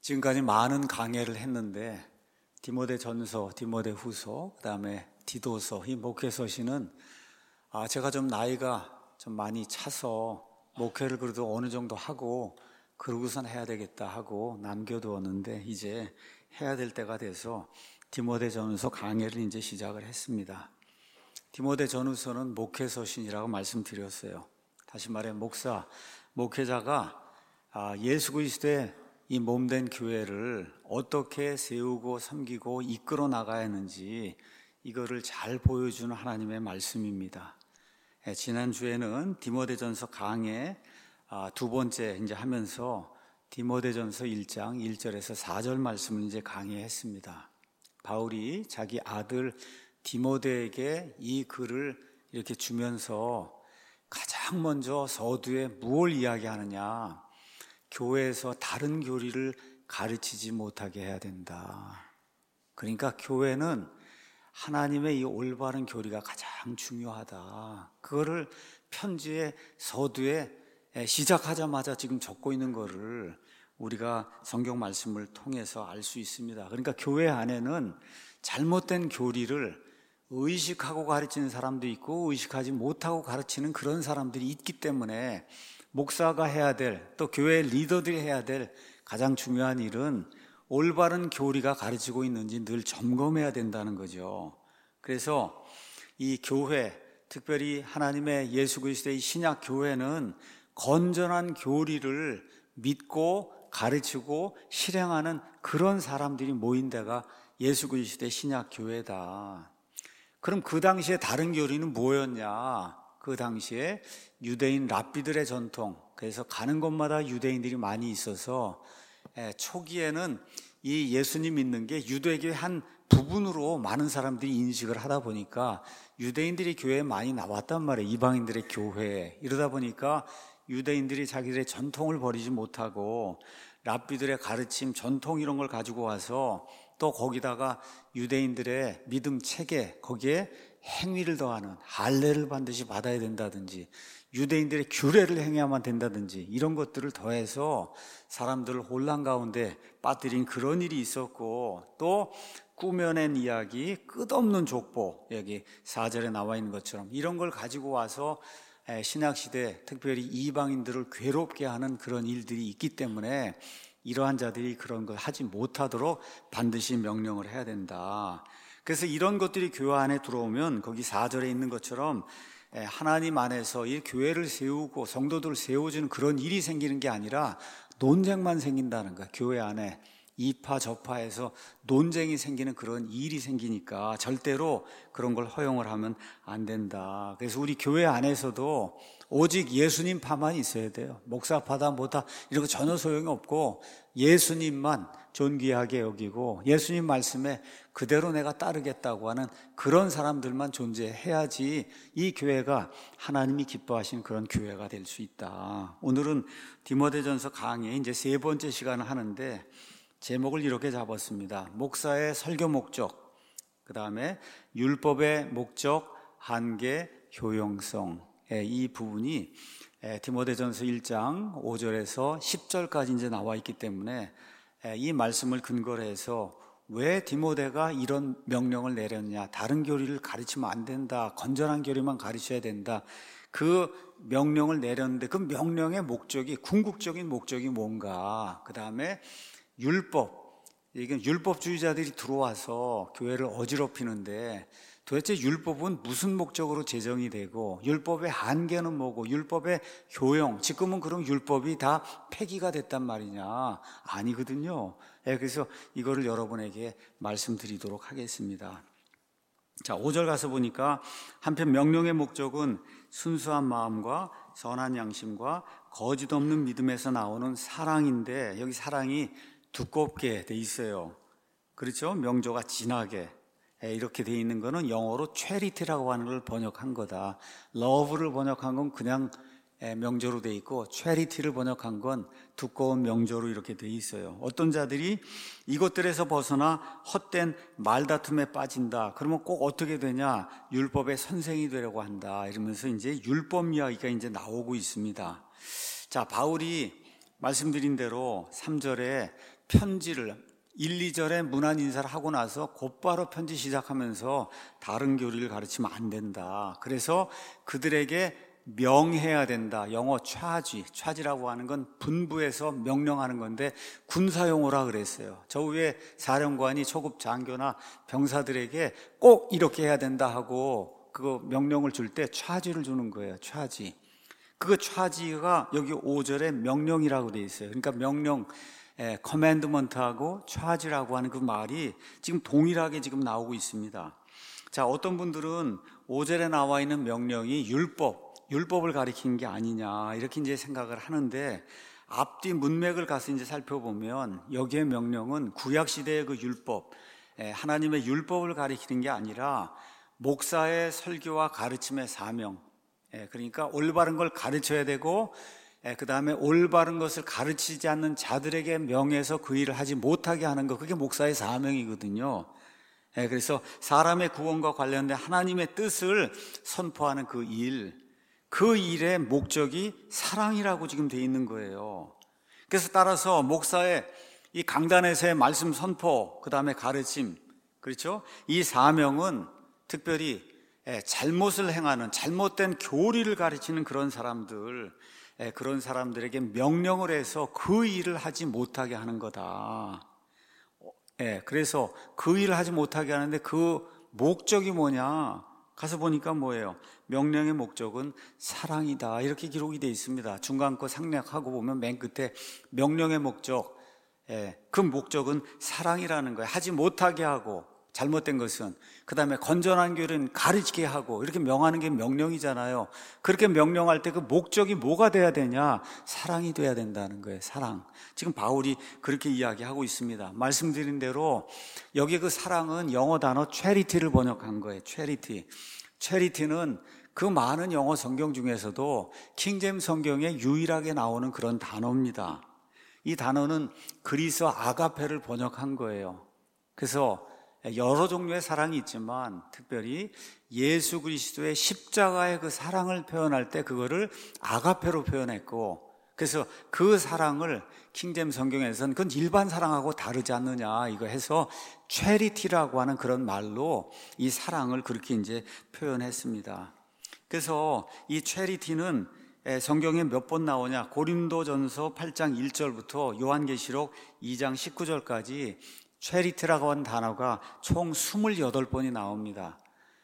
지금까지 많은 강해를 했는데 디모데전서, 디모데후서, 그다음에 디도서, 이 목회서신은 제가 좀 나이가 좀 많이 차서 목회를 그래도 어느 정도 하고 그러고선 해야 되겠다 하고 남겨두었는데 이제 해야 될 때가 돼서 디모데전서 강해를 이제 시작을 했습니다. 디모데전서는 목회서신이라고 말씀드렸어요. 다시 말해 목회자가 예수 그리스도의 이 몸된 교회를 어떻게 세우고 섬기고 이끌어 나가야 하는지 이거를 잘 보여주는 하나님의 말씀입니다. 지난주에는 디모데전서 강해 두 번째 이제 하면서 디모데전서 1장 1절에서 4절 말씀을 이제 강해했습니다. 바울이 자기 아들 디모데에게 이 글을 이렇게 주면서 가장 먼저 서두에 무엇을 이야기하느냐? 교회에서 다른 교리를 가르치지 못하게 해야 된다. 그러니까 교회는 하나님의 이 올바른 교리가 가장 중요하다. 그거를 편지의 서두에 시작하자마자 지금 적고 있는 거를 우리가 성경 말씀을 통해서 알 수 있습니다. 그러니까 교회 안에는 잘못된 교리를 의식하고 가르치는 사람도 있고 의식하지 못하고 가르치는 그런 사람들이 있기 때문에 목사가 해야 될, 또 교회 리더들이 해야 될 가장 중요한 일은 올바른 교리가 가르치고 있는지 늘 점검해야 된다는 거죠. 그래서 이 교회, 특별히 하나님의 예수 그리스도의 신약 교회는 건전한 교리를 믿고 가르치고 실행하는 그런 사람들이 모인 데가 예수 그리스도의 신약 교회다. 그럼 그 당시에 다른 교리는 뭐였냐? 그 당시에 유대인 랍비들의 전통, 그래서 가는 곳마다 유대인들이 많이 있어서 초기에는 이 예수님 믿는 게 유대교의 한 부분으로 많은 사람들이 인식을 하다 보니까 유대인들이 교회에 많이 나왔단 말이에요. 이방인들의 교회에. 이러다 보니까 유대인들이 자기들의 전통을 버리지 못하고 랍비들의 가르침, 전통 이런 걸 가지고 와서 또 거기다가 유대인들의 믿음 체계, 거기에 행위를 더하는 할례를 반드시 받아야 된다든지 유대인들의 규례를 행해야만 된다든지 이런 것들을 더해서 사람들을 혼란 가운데 빠뜨린 그런 일이 있었고, 또 꾸며낸 이야기, 끝없는 족보, 여기 4절에 나와 있는 것처럼 이런 걸 가지고 와서 신약시대 특별히 이방인들을 괴롭게 하는 그런 일들이 있기 때문에 이러한 자들이 그런 걸 하지 못하도록 반드시 명령을 해야 된다. 그래서 이런 것들이 교회 안에 들어오면 거기 4절에 있는 것처럼 하나님 안에서 이 교회를 세우고 성도들을 세워주는 그런 일이 생기는 게 아니라 논쟁만 생긴다는 거야. 교회 안에 이파 저파에서 논쟁이 생기는 그런 일이 생기니까 절대로 그런 걸 허용을 하면 안 된다. 그래서 우리 교회 안에서도 오직 예수님파만 있어야 돼요. 목사파다 뭐다 이런 거 전혀 소용이 없고 예수님만 존귀하게 여기고 예수님 말씀에 그대로 내가 따르겠다고 하는 그런 사람들만 존재해야지 이 교회가 하나님이 기뻐하시는 그런 교회가 될 수 있다. 오늘은 디모데전서 강의 이제 세 번째 시간을 하는데 제목을 이렇게 잡았습니다. 목사의 설교 목적, 그 다음에 율법의 목적, 한계, 효용성. 이 부분이 디모데전서 1장 5절에서 10절까지 이제 나와 있기 때문에 이 말씀을 근거로 해서 왜 디모데가 이런 명령을 내렸냐, 다른 교리를 가르치면 안 된다, 건전한 교리만 가르쳐야 된다, 그 명령을 내렸는데 그 명령의 목적이, 궁극적인 목적이 뭔가, 그 다음에 율법, 이게 율법주의자들이 들어와서 교회를 어지럽히는데 도대체 율법은 무슨 목적으로 제정이 되고 율법의 한계는 뭐고 율법의 효용, 지금은 그럼 율법이 다 폐기가 됐단 말이냐? 아니거든요. 그래서 이거를 여러분에게 말씀드리도록 하겠습니다. 자, 5절 가서 보니까 한편 명령의 목적은 순수한 마음과 선한 양심과 거짓 없는 믿음에서 나오는 사랑인데 여기 사랑이 두껍게 돼 있어요. 그렇죠? 명조가 진하게 이렇게 돼 있는 거는 영어로 charity라고 하는 걸 번역한 거다. love를 번역한 건 그냥 명조로 돼 있고 charity를 번역한 건 두꺼운 명조로 이렇게 돼 있어요. 어떤 자들이 이것들에서 벗어나 헛된 말다툼에 빠진다. 그러면 꼭 어떻게 되냐? 율법의 선생이 되려고 한다. 이러면서 이제 율법 이야기가 이제 나오고 있습니다. 자, 바울이 말씀드린 대로 3절에 편지를 1, 2절에 문안 인사를 하고 나서 곧바로 편지 시작하면서 다른 교리를 가르치면 안 된다. 그래서 그들에게 명해야 된다. 영어 차지라고 하는 건 분부해서 명령하는 건데 군사용어라 그랬어요. 저 위에 사령관이 초급 장교나 병사들에게 꼭 이렇게 해야 된다 하고 그거 명령을 줄 때 차지를 주는 거예요. 차지. 그 차지가 여기 5절에 명령이라고 돼 있어요. 그러니까 명령, 커맨드먼트하고 차지라고 하는 그 말이 지금 동일하게 지금 나오고 있습니다. 자, 어떤 분들은 5절에 나와 있는 명령이 율법을 가리키는 게 아니냐 이렇게 이제 생각을 하는데 앞뒤 문맥을 가서 이제 살펴보면 여기에 명령은 구약 시대의 그 율법, 하나님의 율법을 가리키는 게 아니라 목사의 설교와 가르침의 사명, 그러니까 올바른 걸 가르쳐야 되고 그 다음에 올바른 것을 가르치지 않는 자들에게 명해서 그 일을 하지 못하게 하는 것, 그게 목사의 사명이거든요. 그래서 사람의 구원과 관련된 하나님의 뜻을 선포하는 그 일의 목적이 사랑이라고 지금 돼 있는 거예요. 그래서 따라서 목사의 이 강단에서의 말씀 선포, 그 다음에 가르침, 그렇죠? 이 사명은 특별히 잘못을 행하는, 잘못된 교리를 가르치는 그런 사람들에게 명령을 해서 그 일을 하지 못하게 하는 거다. 그래서 그 일을 하지 못하게 하는데 그 목적이 뭐냐? 가서 보니까 뭐예요? 명령의 목적은 사랑이다. 이렇게 기록이 되어 있습니다. 중간 거 상략하고 보면 맨 끝에 명령의 목적, 그 목적은 사랑이라는 거예요. 하지 못하게 하고 잘못된 것은, 그 다음에 건전한 교리는 가르치게 하고, 이렇게 명하는 게 명령이잖아요. 그렇게 명령할 때 그 목적이 뭐가 돼야 되냐? 사랑이 돼야 된다는 거예요. 사랑. 지금 바울이 그렇게 이야기하고 있습니다. 말씀드린 대로 여기 그 사랑은 영어 단어 charity를 번역한 거예요. charity는 그 많은 영어 성경 중에서도 킹제임스 성경에 유일하게 나오는 그런 단어입니다. 이 단어는 그리스 아가페를 번역한 거예요. 그래서 여러 종류의 사랑이 있지만 특별히 예수 그리스도의 십자가의 그 사랑을 표현할 때 그거를 아가페로 표현했고, 그래서 그 사랑을 킹제임스 성경에서는 그건 일반 사랑하고 다르지 않느냐 이거 해서 charity라고 하는 그런 말로 이 사랑을 그렇게 이제 표현했습니다. 그래서 이 charity는 성경에 몇 번 나오냐? 고린도전서 8장 1절부터 요한계시록 2장 19절까지 charity라고 하는 단어가 총 28번이 나옵니다.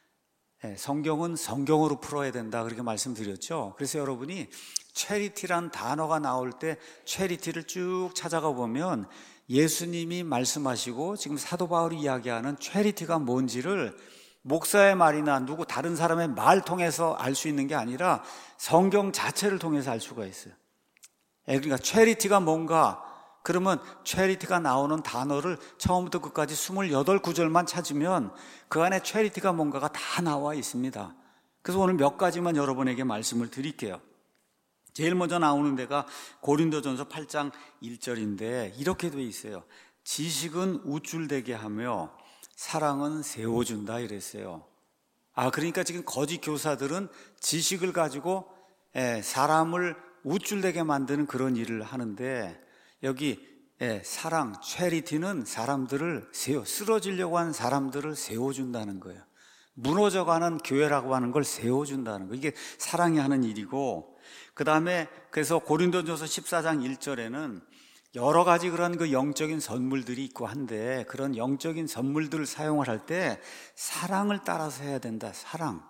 성경은 성경으로 풀어야 된다 그렇게 말씀드렸죠. 그래서 여러분이 charity란 단어가 나올 때 charity를 쭉 찾아가 보면 예수님이 말씀하시고 지금 사도 바울이 이야기하는 charity가 뭔지를 목사의 말이나 누구 다른 사람의 말 통해서 알 수 있는 게 아니라 성경 자체를 통해서 알 수가 있어요. 그러니까 charity가 뭔가, 그러면 charity가 나오는 단어를 처음부터 끝까지 28구절만 찾으면 그 안에 charity가 뭔가가 다 나와 있습니다. 그래서 오늘 몇 가지만 여러분에게 말씀을 드릴게요. 제일 먼저 나오는 데가 고린도전서 8장 1절인데 이렇게 돼 있어요. 지식은 우쭐대게 하며 사랑은 세워준다 이랬어요. 그러니까 지금 거짓 교사들은 지식을 가지고 사람을 우쭐대게 만드는 그런 일을 하는데, 여기 사랑, charity는 사람들을 쓰러지려고 하는 사람들을 세워준다는 거예요. 무너져가는 교회라고 하는 걸 세워준다는 거예요. 이게 사랑이 하는 일이고, 그 다음에 그래서 고린도전서 14장 1절에는 여러 가지 그런 그 영적인 선물들이 있고 한데 그런 영적인 선물들을 사용을 할 때 사랑을 따라서 해야 된다. 사랑.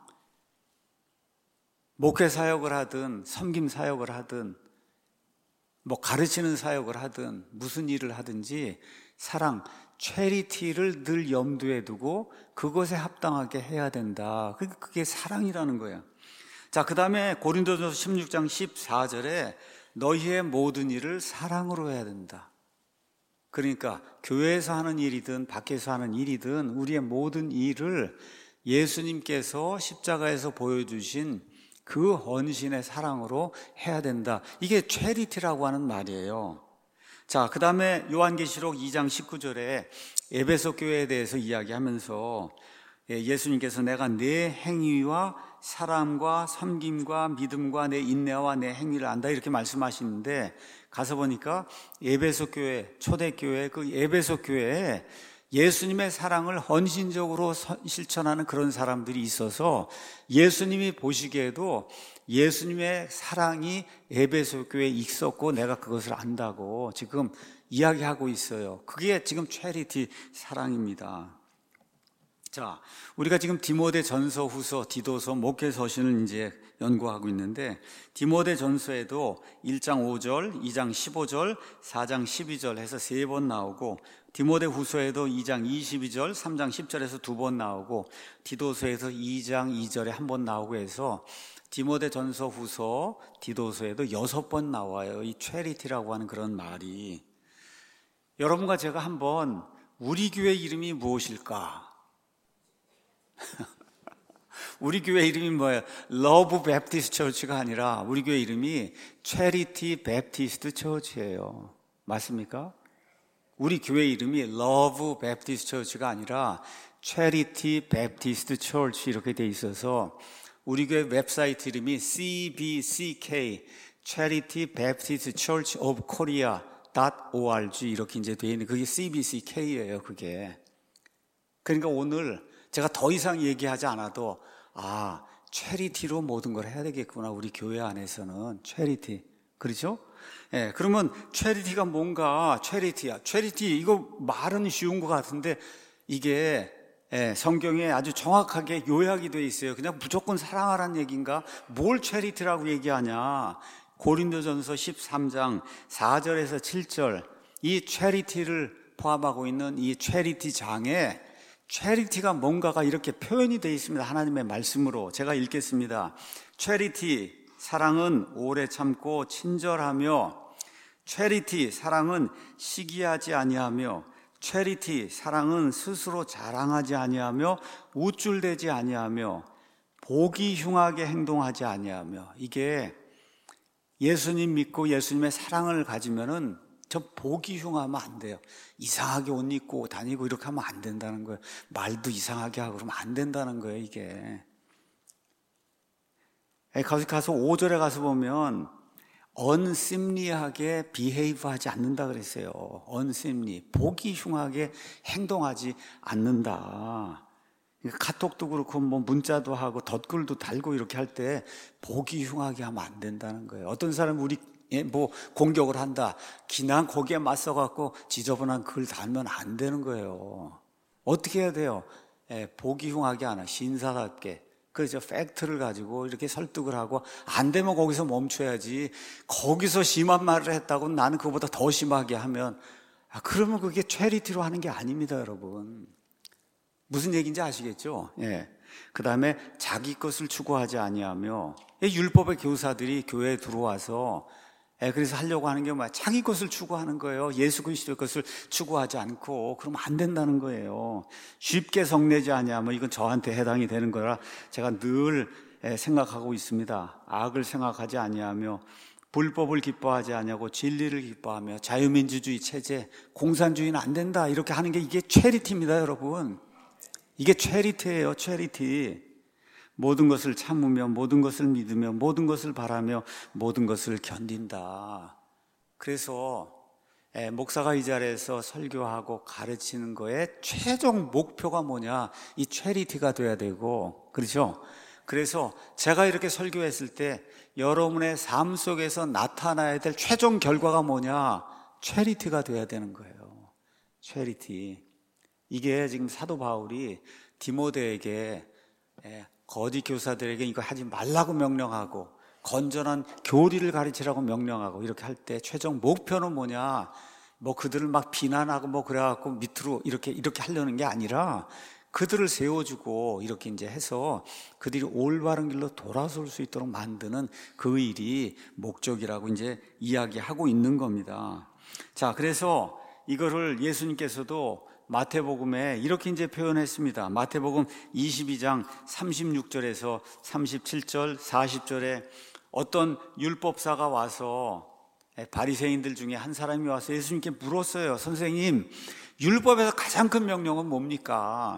목회 사역을 하든 섬김 사역을 하든 뭐 가르치는 사역을 하든 무슨 일을 하든지 사랑, charity를 늘 염두에 두고 그것에 합당하게 해야 된다. 그게 사랑이라는 거예요. 자, 그 다음에 고린도전서 16장 14절에 너희의 모든 일을 사랑으로 해야 된다. 그러니까 교회에서 하는 일이든 밖에서 하는 일이든 우리의 모든 일을 예수님께서 십자가에서 보여주신 그 헌신의 사랑으로 해야 된다. 이게 charity라고 하는 말이에요. 자, 그 다음에 요한계시록 2장 19절에 에베소 교회에 대해서 이야기하면서 예수님께서 내가 내 행위와 사랑과 섬김과 믿음과 내 인내와 내 행위를 안다 이렇게 말씀하시는데, 가서 보니까 에베소 교회, 초대교회, 그 에베소 교회에 예수님의 사랑을 헌신적으로 실천하는 그런 사람들이 있어서 예수님이 보시기에도 예수님의 사랑이 에베소 교회에 있었고 내가 그것을 안다고 지금 이야기하고 있어요. 그게 지금 체리티 사랑입니다. 자, 우리가 지금 디모데 전서, 후서, 디도서, 목회 서신을 이제 연구하고 있는데, 디모데 전서에도 1장 5절, 2장 15절, 4장 12절 해서 3번 나오고, 디모데 후서에도 2장 22절, 3장 10절에서 2번 나오고, 디도서에서 2장 2절에 1번 나오고 해서 디모데 전서, 후서, 디도서에도 6번 나와요. 이 체리티라고 하는 그런 말이. 여러분과 제가 한번 우리 교회 이름이 무엇일까? 우리 교회 이름이 뭐예요? 러브 베프티스트 처치가 아니라 우리 교회 이름이 체리티 베프티스트 처치예요. 맞습니까? 우리 교회 이름이 러브 베프티스트 처치가 아니라 체리티 베프티스트 처치 이렇게 돼 있어서 우리 교회 웹사이트 이름이 CBCK Charity Baptist Church of Korea.org 이렇게 이제 돼 있는 그게 CBCK예요. 그게. 그러니까 오늘 제가 더 이상 얘기하지 않아도 체리티로 모든 걸 해야 되겠구나. 우리 교회 안에서는 체리티. 그렇죠? 예, 그러면 체리티가 뭔가 체리티야. 체리티 이거 말은 쉬운 것 같은데 이게 성경에 아주 정확하게 요약이 돼 있어요. 그냥 무조건 사랑하라는 얘기인가? 뭘 체리티라고 얘기하냐? 고린도전서 13장 4절에서 7절 이 체리티를 포함하고 있는 이 체리티 장에 체리티가 뭔가가 이렇게 표현이 되어 있습니다. 하나님의 말씀으로 제가 읽겠습니다. 체리티, 사랑은 오래 참고 친절하며, 체리티, 사랑은 시기하지 아니하며, 체리티, 사랑은 스스로 자랑하지 아니하며 우쭐대지 아니하며 보기 흉하게 행동하지 아니하며. 이게 예수님 믿고 예수님의 사랑을 가지면은 저 보기 흉하면 안 돼요. 이상하게 옷 입고 다니고 이렇게 하면 안 된다는 거예요. 말도 이상하게 하고 그러면 안 된다는 거예요, 이게. 가서 5절에 가서 보면 unseemly하게 behave 하지 않는다 그랬어요. unseemly. 보기 흉하게 행동하지 않는다. 카톡도 그렇고 뭐 문자도 하고 덧글도 달고 이렇게 할 때 보기 흉하게 하면 안 된다는 거예요. 어떤 사람은 우리 뭐 공격을 한다. 그냥 거기에 맞서갖고 지저분한 글 달면 안 되는 거예요. 어떻게 해야 돼요? 보기 흉하게 하나 신사답게. 그래서 팩트를 가지고 이렇게 설득을 하고 안 되면 거기서 멈춰야지. 거기서 심한 말을 했다고 나는 그거보다 더 심하게 하면 그러면 그게 체리티로 하는 게 아닙니다, 여러분. 무슨 얘기인지 아시겠죠? 예. 그 다음에 자기 것을 추구하지 아니하며 율법의 교사들이 교회에 들어와서 그래서 하려고 하는 게 뭐야? 자기 것을 추구하는 거예요. 예수 그리스도의 것을 추구하지 않고 그러면 안 된다는 거예요. 쉽게 성내지 아니하면 이건 저한테 해당이 되는 거라 제가 늘 생각하고 있습니다. 악을 생각하지 아니하며 불법을 기뻐하지 아니하고 진리를 기뻐하며 자유민주주의 체제, 공산주의는 안 된다 이렇게 하는 게 이게 체리티입니다, 여러분. 이게 체리티예요, 체리티. 모든 것을 참으며 모든 것을 믿으며 모든 것을 바라며 모든 것을 견딘다. 그래서 목사가 이 자리에서 설교하고 가르치는 거에 최종 목표가 뭐냐? 이 체리티가 돼야 되고, 그렇죠? 그래서 제가 이렇게 설교했을 때 여러분의 삶 속에서 나타나야 될 최종 결과가 뭐냐? 체리티가 돼야 되는 거예요. 체리티. 이게 지금 사도 바울이 디모데에게 거짓 교사들에게 이거 하지 말라고 명령하고 건전한 교리를 가르치라고 명령하고 이렇게 할 때 최종 목표는 뭐냐? 뭐 그들을 막 비난하고 뭐 그래갖고 밑으로 이렇게 하려는 게 아니라 그들을 세워주고 이렇게 이제 해서 그들이 올바른 길로 돌아설 수 있도록 만드는 그 일이 목적이라고 이제 이야기하고 있는 겁니다. 자, 그래서 이거를 예수님께서도 마태복음에 이렇게 이제 표현했습니다. 마태복음 22장 36절에서 37절, 40절에 어떤 율법사가 와서 바리새인들 중에 한 사람이 와서 예수님께 물었어요. 선생님, 율법에서 가장 큰 명령은 뭡니까?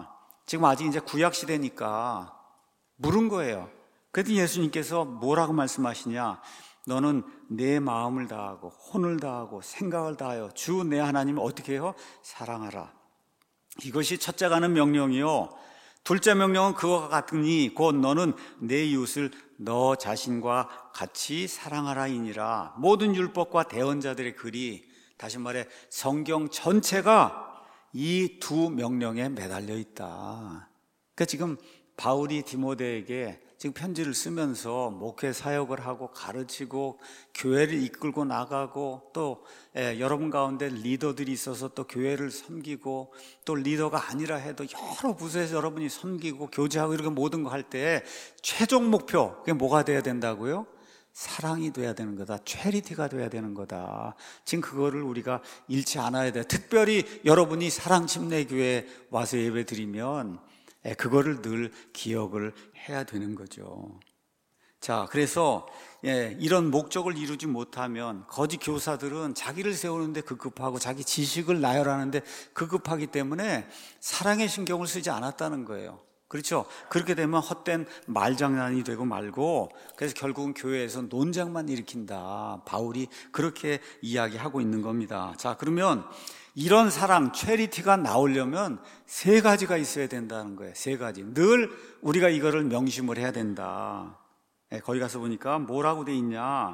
지금 아직 이제 구약 시대니까 물은 거예요. 그랬더니 예수님께서 뭐라고 말씀하시냐? 너는 내 마음을 다하고 혼을 다하고 생각을 다하여 주 내 하나님을 어떻게 해요? 사랑하라. 이것이 첫째가 하는 명령이요, 둘째 명령은 그와 같으니 곧 너는 내 이웃을 너 자신과 같이 사랑하라이니라. 모든 율법과 대언자들의 글이, 다시 말해 성경 전체가 이 두 명령에 매달려 있다. 그러니까 지금 바울이 디모데에게 지금 편지를 쓰면서 목회 사역을 하고 가르치고 교회를 이끌고 나가고 또 여러분 가운데 리더들이 있어서 또 교회를 섬기고 또 리더가 아니라 해도 여러 부서에서 여러분이 섬기고 교제하고 이렇게 모든 거 할 때 최종 목표, 그게 뭐가 돼야 된다고요? 사랑이 돼야 되는 거다. 체리티가 돼야 되는 거다. 지금 그거를 우리가 잃지 않아야 돼. 특별히 여러분이 사랑침례교회에 와서 예배 드리면 그거를 늘 기억을 해야 되는 거죠. 자, 그래서 이런 목적을 이루지 못하면 거짓 교사들은 자기를 세우는데 급급하고 자기 지식을 나열하는데 급급하기 때문에 사랑의 신경을 쓰지 않았다는 거예요. 그렇죠? 그렇게 되면 헛된 말장난이 되고 말고, 그래서 결국은 교회에서 논쟁만 일으킨다. 바울이 그렇게 이야기하고 있는 겁니다. 자, 그러면 이런 사랑, 체리티가 나오려면 세 가지가 있어야 된다는 거예요. 세 가지. 늘 우리가 이거를 명심을 해야 된다. 거기 가서 보니까 뭐라고 돼 있냐?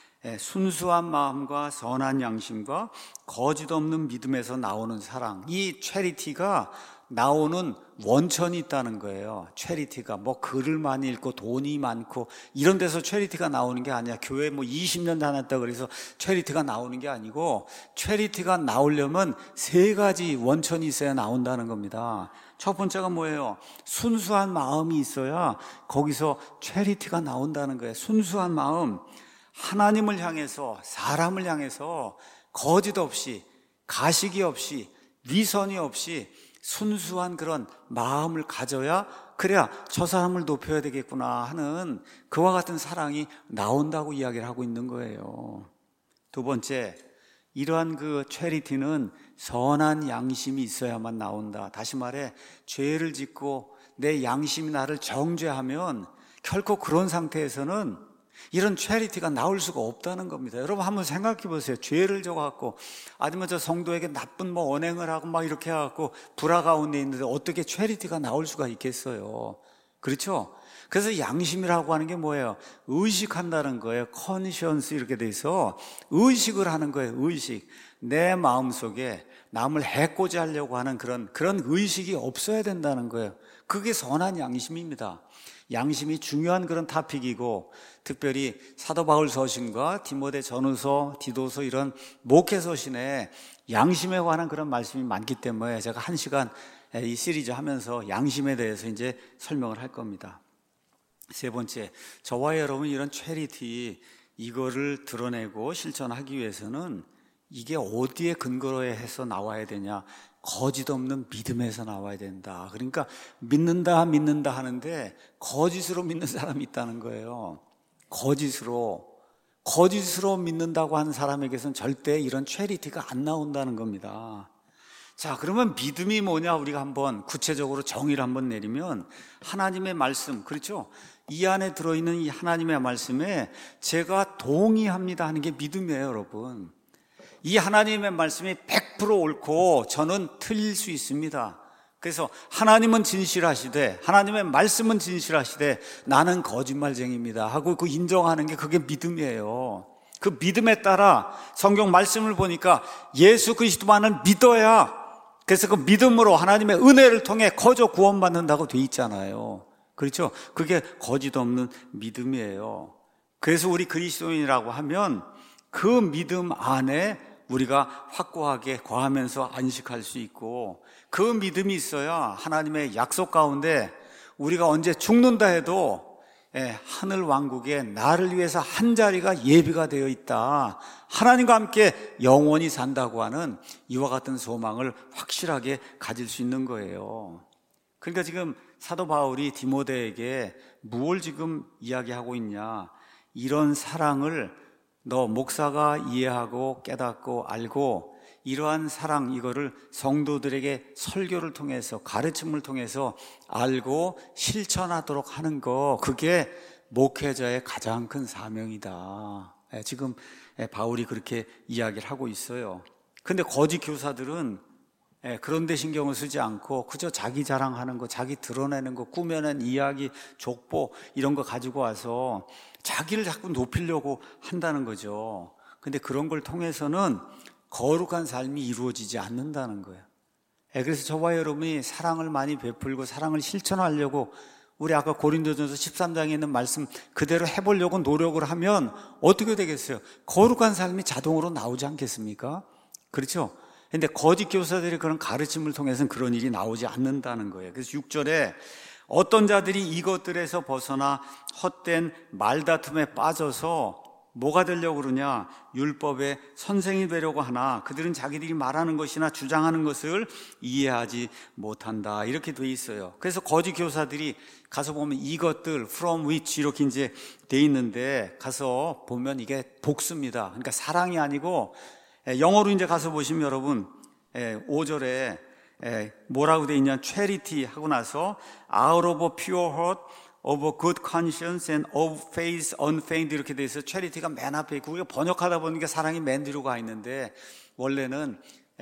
순수한 마음과 선한 양심과 거짓 없는 믿음에서 나오는 사랑. 이 체리티가 나오는 원천이 있다는 거예요. 체리티가 뭐 글을 많이 읽고 돈이 많고 이런 데서 체리티가 나오는 게 아니야. 교회 뭐 20년 다녔다 그래서 체리티가 나오는 게 아니고, 체리티가 나오려면 세 가지 원천이 있어야 나온다는 겁니다. 첫 번째가 뭐예요? 순수한 마음이 있어야 거기서 체리티가 나온다는 거예요. 순수한 마음, 하나님을 향해서, 사람을 향해서 거짓 없이, 가식이 없이, 위선이 없이 순수한 그런 마음을 가져야, 그래야 저 사람을 높여야 되겠구나 하는 그와 같은 사랑이 나온다고 이야기를 하고 있는 거예요. 두 번째, 이러한 그 체리티는 선한 양심이 있어야만 나온다. 다시 말해, 죄를 짓고 내 양심이 나를 정죄하면 결코 그런 상태에서는 이런 체리티가 나올 수가 없다는 겁니다. 여러분 한번 생각해 보세요. 죄를 져갖고 아니면 저 성도에게 나쁜 뭐 언행을 하고 막 이렇게 해갖고 불화 가운데 있는데 어떻게 체리티가 나올 수가 있겠어요? 그렇죠? 그래서 양심이라고 하는 게 뭐예요? 의식한다는 거예요. 컨시언스 이렇게 돼서 의식을 하는 거예요. 의식. 내 마음속에 남을 해코지 하려고 하는 그런 의식이 없어야 된다는 거예요. 그게 선한 양심입니다. 양심이 중요한 그런 토픽이고, 특별히 사도 바울 서신과 디모데 전후서, 디도서 이런 목회 서신에 양심에 관한 그런 말씀이 많기 때문에 제가 1시간 이 시리즈 하면서 양심에 대해서 이제 설명을 할 겁니다. 세 번째, 저와 여러분 이런 체리티, 이거를 드러내고 실천하기 위해서는 이게 어디에 근거로 해서 나와야 되냐? 거짓 없는 믿음에서 나와야 된다. 그러니까 믿는다 하는데 거짓으로 믿는 사람이 있다는 거예요. 거짓으로 믿는다고 하는 사람에게서는 절대 이런 체리티가 안 나온다는 겁니다. 자, 그러면 믿음이 뭐냐? 우리가 한번 구체적으로 정의를 한번 내리면, 하나님의 말씀, 그렇죠? 이 안에 들어있는 이 하나님의 말씀에 제가 동의합니다 하는 게 믿음이에요, 여러분. 이 하나님의 말씀이 100% 옳고 저는 틀릴 수 있습니다. 그래서 하나님은 진실하시되, 하나님의 말씀은 진실하시되 나는 거짓말쟁이입니다 하고 그 인정하는 게 그게 믿음이에요. 그 믿음에 따라 성경 말씀을 보니까 예수 그리스도만을 믿어야, 그래서 그 믿음으로 하나님의 은혜를 통해 거저 구원받는다고 돼 있잖아요. 그렇죠? 그게 거짓 없는 믿음이에요. 그래서 우리 그리스도인이라고 하면 그 믿음 안에 우리가 확고하게 거하면서 안식할 수 있고, 그 믿음이 있어야 하나님의 약속 가운데 우리가 언제 죽는다 해도 하늘 왕국에 나를 위해서 한 자리가 예비가 되어 있다, 하나님과 함께 영원히 산다고 하는 이와 같은 소망을 확실하게 가질 수 있는 거예요. 그러니까 지금 사도 바울이 디모데에게 무엇을 지금 이야기하고 있냐? 이런 사랑을 너 목사가 이해하고 깨닫고 알고 이러한 사랑, 이거를 성도들에게 설교를 통해서, 가르침을 통해서 알고 실천하도록 하는 거, 그게 목회자의 가장 큰 사명이다. 지금 바울이 그렇게 이야기를 하고 있어요. 근데 거짓 교사들은 그런 데 신경을 쓰지 않고 그저 자기 자랑하는 거, 자기 드러내는 거, 꾸며낸 이야기, 족보 이런 거 가지고 와서 자기를 자꾸 높이려고 한다는 거죠. 근데 그런 걸 통해서는 거룩한 삶이 이루어지지 않는다는 거예요. 그래서 저와 여러분이 사랑을 많이 베풀고 사랑을 실천하려고, 우리 아까 고린도전서 13장에 있는 말씀 그대로 해보려고 노력을 하면 어떻게 되겠어요? 거룩한 삶이 자동으로 나오지 않겠습니까? 그렇죠? 근데 거짓 교사들이 그런 가르침을 통해서는 그런 일이 나오지 않는다는 거예요. 그래서 6절에 어떤 자들이 이것들에서 벗어나 헛된 말다툼에 빠져서 뭐가 되려고 그러냐? 율법의 선생이 되려고 하나 그들은 자기들이 말하는 것이나 주장하는 것을 이해하지 못한다. 이렇게 돼 있어요. 그래서 거짓 교사들이 가서 보면 이것들 from which 이렇게 이제 돼 있는데, 가서 보면 이게 복수입니다. 그러니까 사랑이 아니고, 영어로 이제 가서 보시면 여러분 5절에 뭐라고 돼 있냐? charity 하고 나서 out of a pure heart, of a good conscience and of faith unfeigned 이렇게 돼 있어요. charity가 맨 앞에 있고, 우리가 번역하다 보니까 사랑이 맨 뒤로 가 있는데, 원래는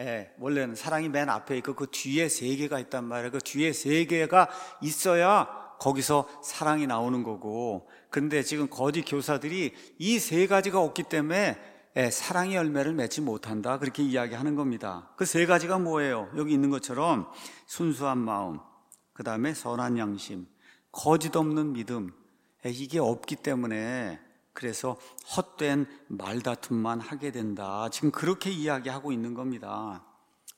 사랑이 맨 앞에 있고 그 뒤에 세 개가 있단 말이에요. 그 뒤에 세 개가 있어야 거기서 사랑이 나오는 거고, 근데 지금 거짓 교사들이 이 세 가지가 없기 때문에 사랑의 열매를 맺지 못한다, 그렇게 이야기하는 겁니다. 그 세 가지가 뭐예요? 여기 있는 것처럼 순수한 마음, 그 다음에 선한 양심, 거짓 없는 믿음, 이게 없기 때문에 그래서 헛된 말다툼만 하게 된다, 지금 그렇게 이야기하고 있는 겁니다.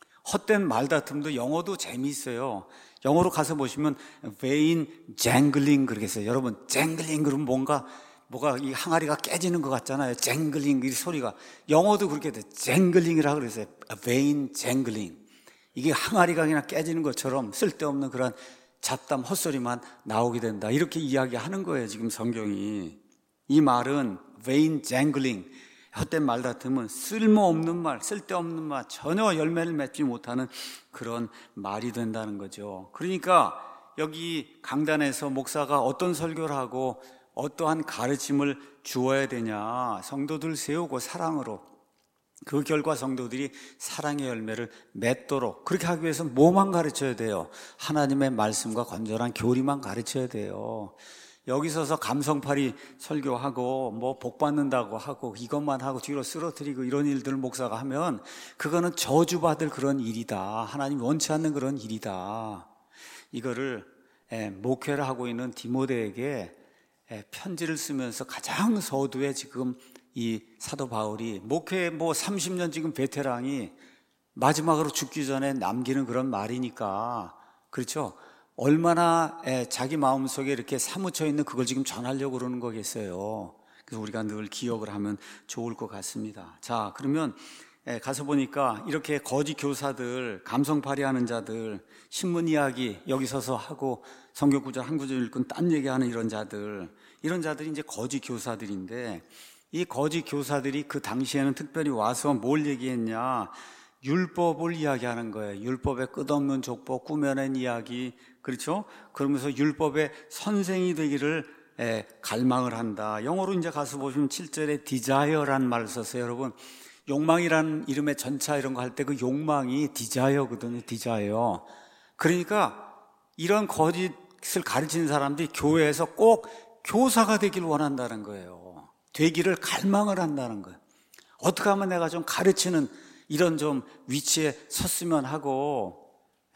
헛된 말다툼도 영어도 재미있어요. 영어로 가서 보시면 vain jangling 그렇게 써요. 여러분, jangling 그러면 뭐가 이 항아리가 깨지는 것 같잖아요. 쟁글링 이 소리가. 영어도 그렇게 돼. 쟁글링이라고 그랬어요. vain jangling. 이게 항아리가 그냥 깨지는 것처럼 쓸데없는 그런 잡담 헛소리만 나오게 된다, 이렇게 이야기하는 거예요, 지금 성경이. 이 말은 vain jangling, 헛된 말다툼은 쓸모없는 말, 쓸데없는 말, 전혀 열매를 맺지 못하는 그런 말이 된다는 거죠. 그러니까 여기 강단에서 목사가 어떤 설교를 하고 어떠한 가르침을 주어야 되냐? 성도들 세우고 사랑으로, 그 결과 성도들이 사랑의 열매를 맺도록, 그렇게 하기 위해서 뭐만 가르쳐야 돼요? 하나님의 말씀과 건전한 교리만 가르쳐야 돼요. 여기 서서 감성팔이 설교하고 뭐 복 받는다고 하고 이것만 하고 뒤로 쓰러뜨리고 이런 일들을 목사가 하면 그거는 저주받을 그런 일이다, 하나님 원치 않는 그런 일이다. 이거를 목회를 하고 있는 디모데에게 편지를 쓰면서 가장 서두에 지금 이 사도 바울이, 목회 30년 지금 베테랑이 마지막으로 죽기 전에 남기는 그런 말이니까, 그렇죠? 얼마나 자기 마음속에 이렇게 사무쳐 있는 그걸 지금 전하려고 그러는 거겠어요. 그래서 우리가 늘 기억을 하면 좋을 것 같습니다. 자, 그러면 가서 보니까 이렇게 거짓 교사들, 감성팔이 하는 자들, 신문 이야기 여기 서서 하고 성경 구절 한 구절 읽고 딴 얘기하는 이런 자들이 이제 거짓 교사들인데, 이 거짓 교사들이 그 당시에는 특별히 와서 뭘 얘기했냐? 율법을 이야기하는 거예요. 율법의 끝없는 족보, 꾸며낸 이야기, 그렇죠? 그러면서 율법의 선생이 되기를 갈망을 한다. 영어로 이제 가서 보시면 7절에 desire라는 말을 썼어요. 여러분, 욕망이라는 이름의 전차 이런 거 할 때 그 욕망이 desire거든요. desire. 그러니까 이런 거짓을 가르치는 사람들이 교회에서 꼭 교사가 되기를 원한다는 거예요. 되기를 갈망을 한다는 거예요. 어떻게 하면 내가 좀 가르치는 이런 좀 위치에 섰으면 하고,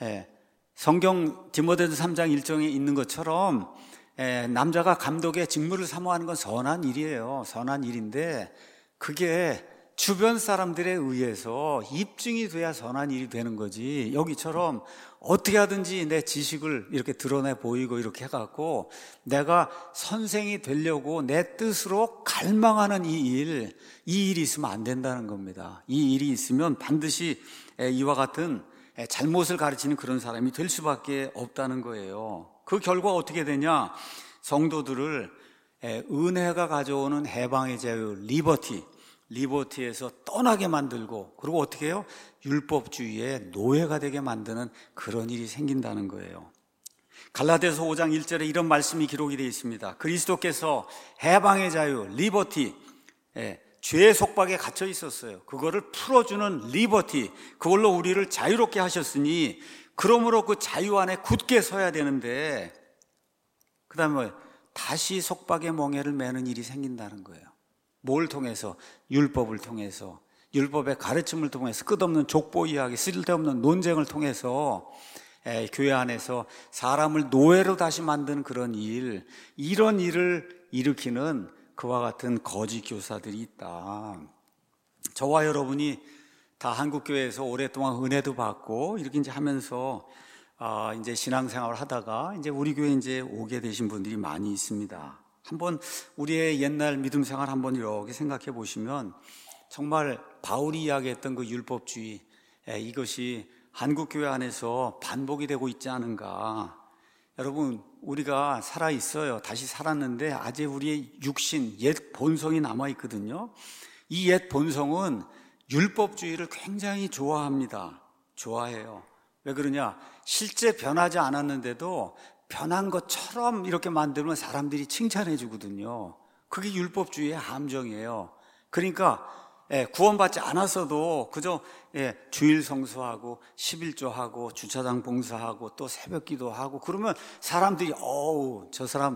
성경 디모데전서 3장 1절에 있는 것처럼 남자가 감독의 직무를 사모하는 건 선한 일이에요. 선한 일인데 그게 주변 사람들에 의해서 입증이 돼야 선한 일이 되는 거지, 여기처럼 어떻게 하든지 내 지식을 이렇게 드러내 보이고 이렇게 해갖고 내가 선생이 되려고 내 뜻으로 갈망하는 이 일이 있으면 안 된다는 겁니다. 이 일이 있으면 반드시 이와 같은 잘못을 가르치는 그런 사람이 될 수밖에 없다는 거예요. 그 결과 어떻게 되냐? 성도들을 은혜가 가져오는 해방의 자유, 리버티, 리버티에서 떠나게 만들고, 그리고 어떻게 해요? 율법주의의 노예가 되게 만드는 그런 일이 생긴다는 거예요. 갈라디아서 5장 1절에 이런 말씀이 기록이 되어 있습니다. 그리스도께서 해방의 자유, 리버티, 죄의 속박에 갇혀 있었어요. 그거를 풀어주는 리버티, 그걸로 우리를 자유롭게 하셨으니 그러므로 그 자유 안에 굳게 서야 되는데, 그 다음에 다시 속박의 멍에를 매는 일이 생긴다는 거예요. 뭘 통해서? 율법을 통해서, 율법의 가르침을 통해서, 끝없는 족보 이야기, 쓸데없는 논쟁을 통해서 교회 안에서 사람을 노예로 다시 만드는 그런 일, 이런 일을 일으키는 그와 같은 거짓 교사들이 있다. 저와 여러분이 다 한국교회에서 오랫동안 은혜도 받고 이렇게 이제 하면서 이제 신앙생활을 하다가 이제 우리 교회에 이제 오게 되신 분들이 많이 있습니다. 한번 우리의 옛날 믿음 생활 한번 이렇게 생각해 보시면 정말 바울이 이야기했던 그 율법주의, 이것이 한국교회 안에서 반복이 되고 있지 않은가. 여러분, 우리가 살아 있어요. 다시 살았는데 아직 우리의 육신, 옛 본성이 남아 있거든요. 이 옛 본성은 율법주의를 굉장히 좋아합니다. 좋아해요. 왜 그러냐? 실제 변하지 않았는데도 변한 것처럼 이렇게 만들면 사람들이 칭찬해 주거든요. 그게 율법주의의 함정이에요. 그러니까 구원받지 않았어도 그저 주일 성수하고 11조하고 주차장 봉사하고 또 새벽기도 하고 그러면 사람들이 어우 저 사람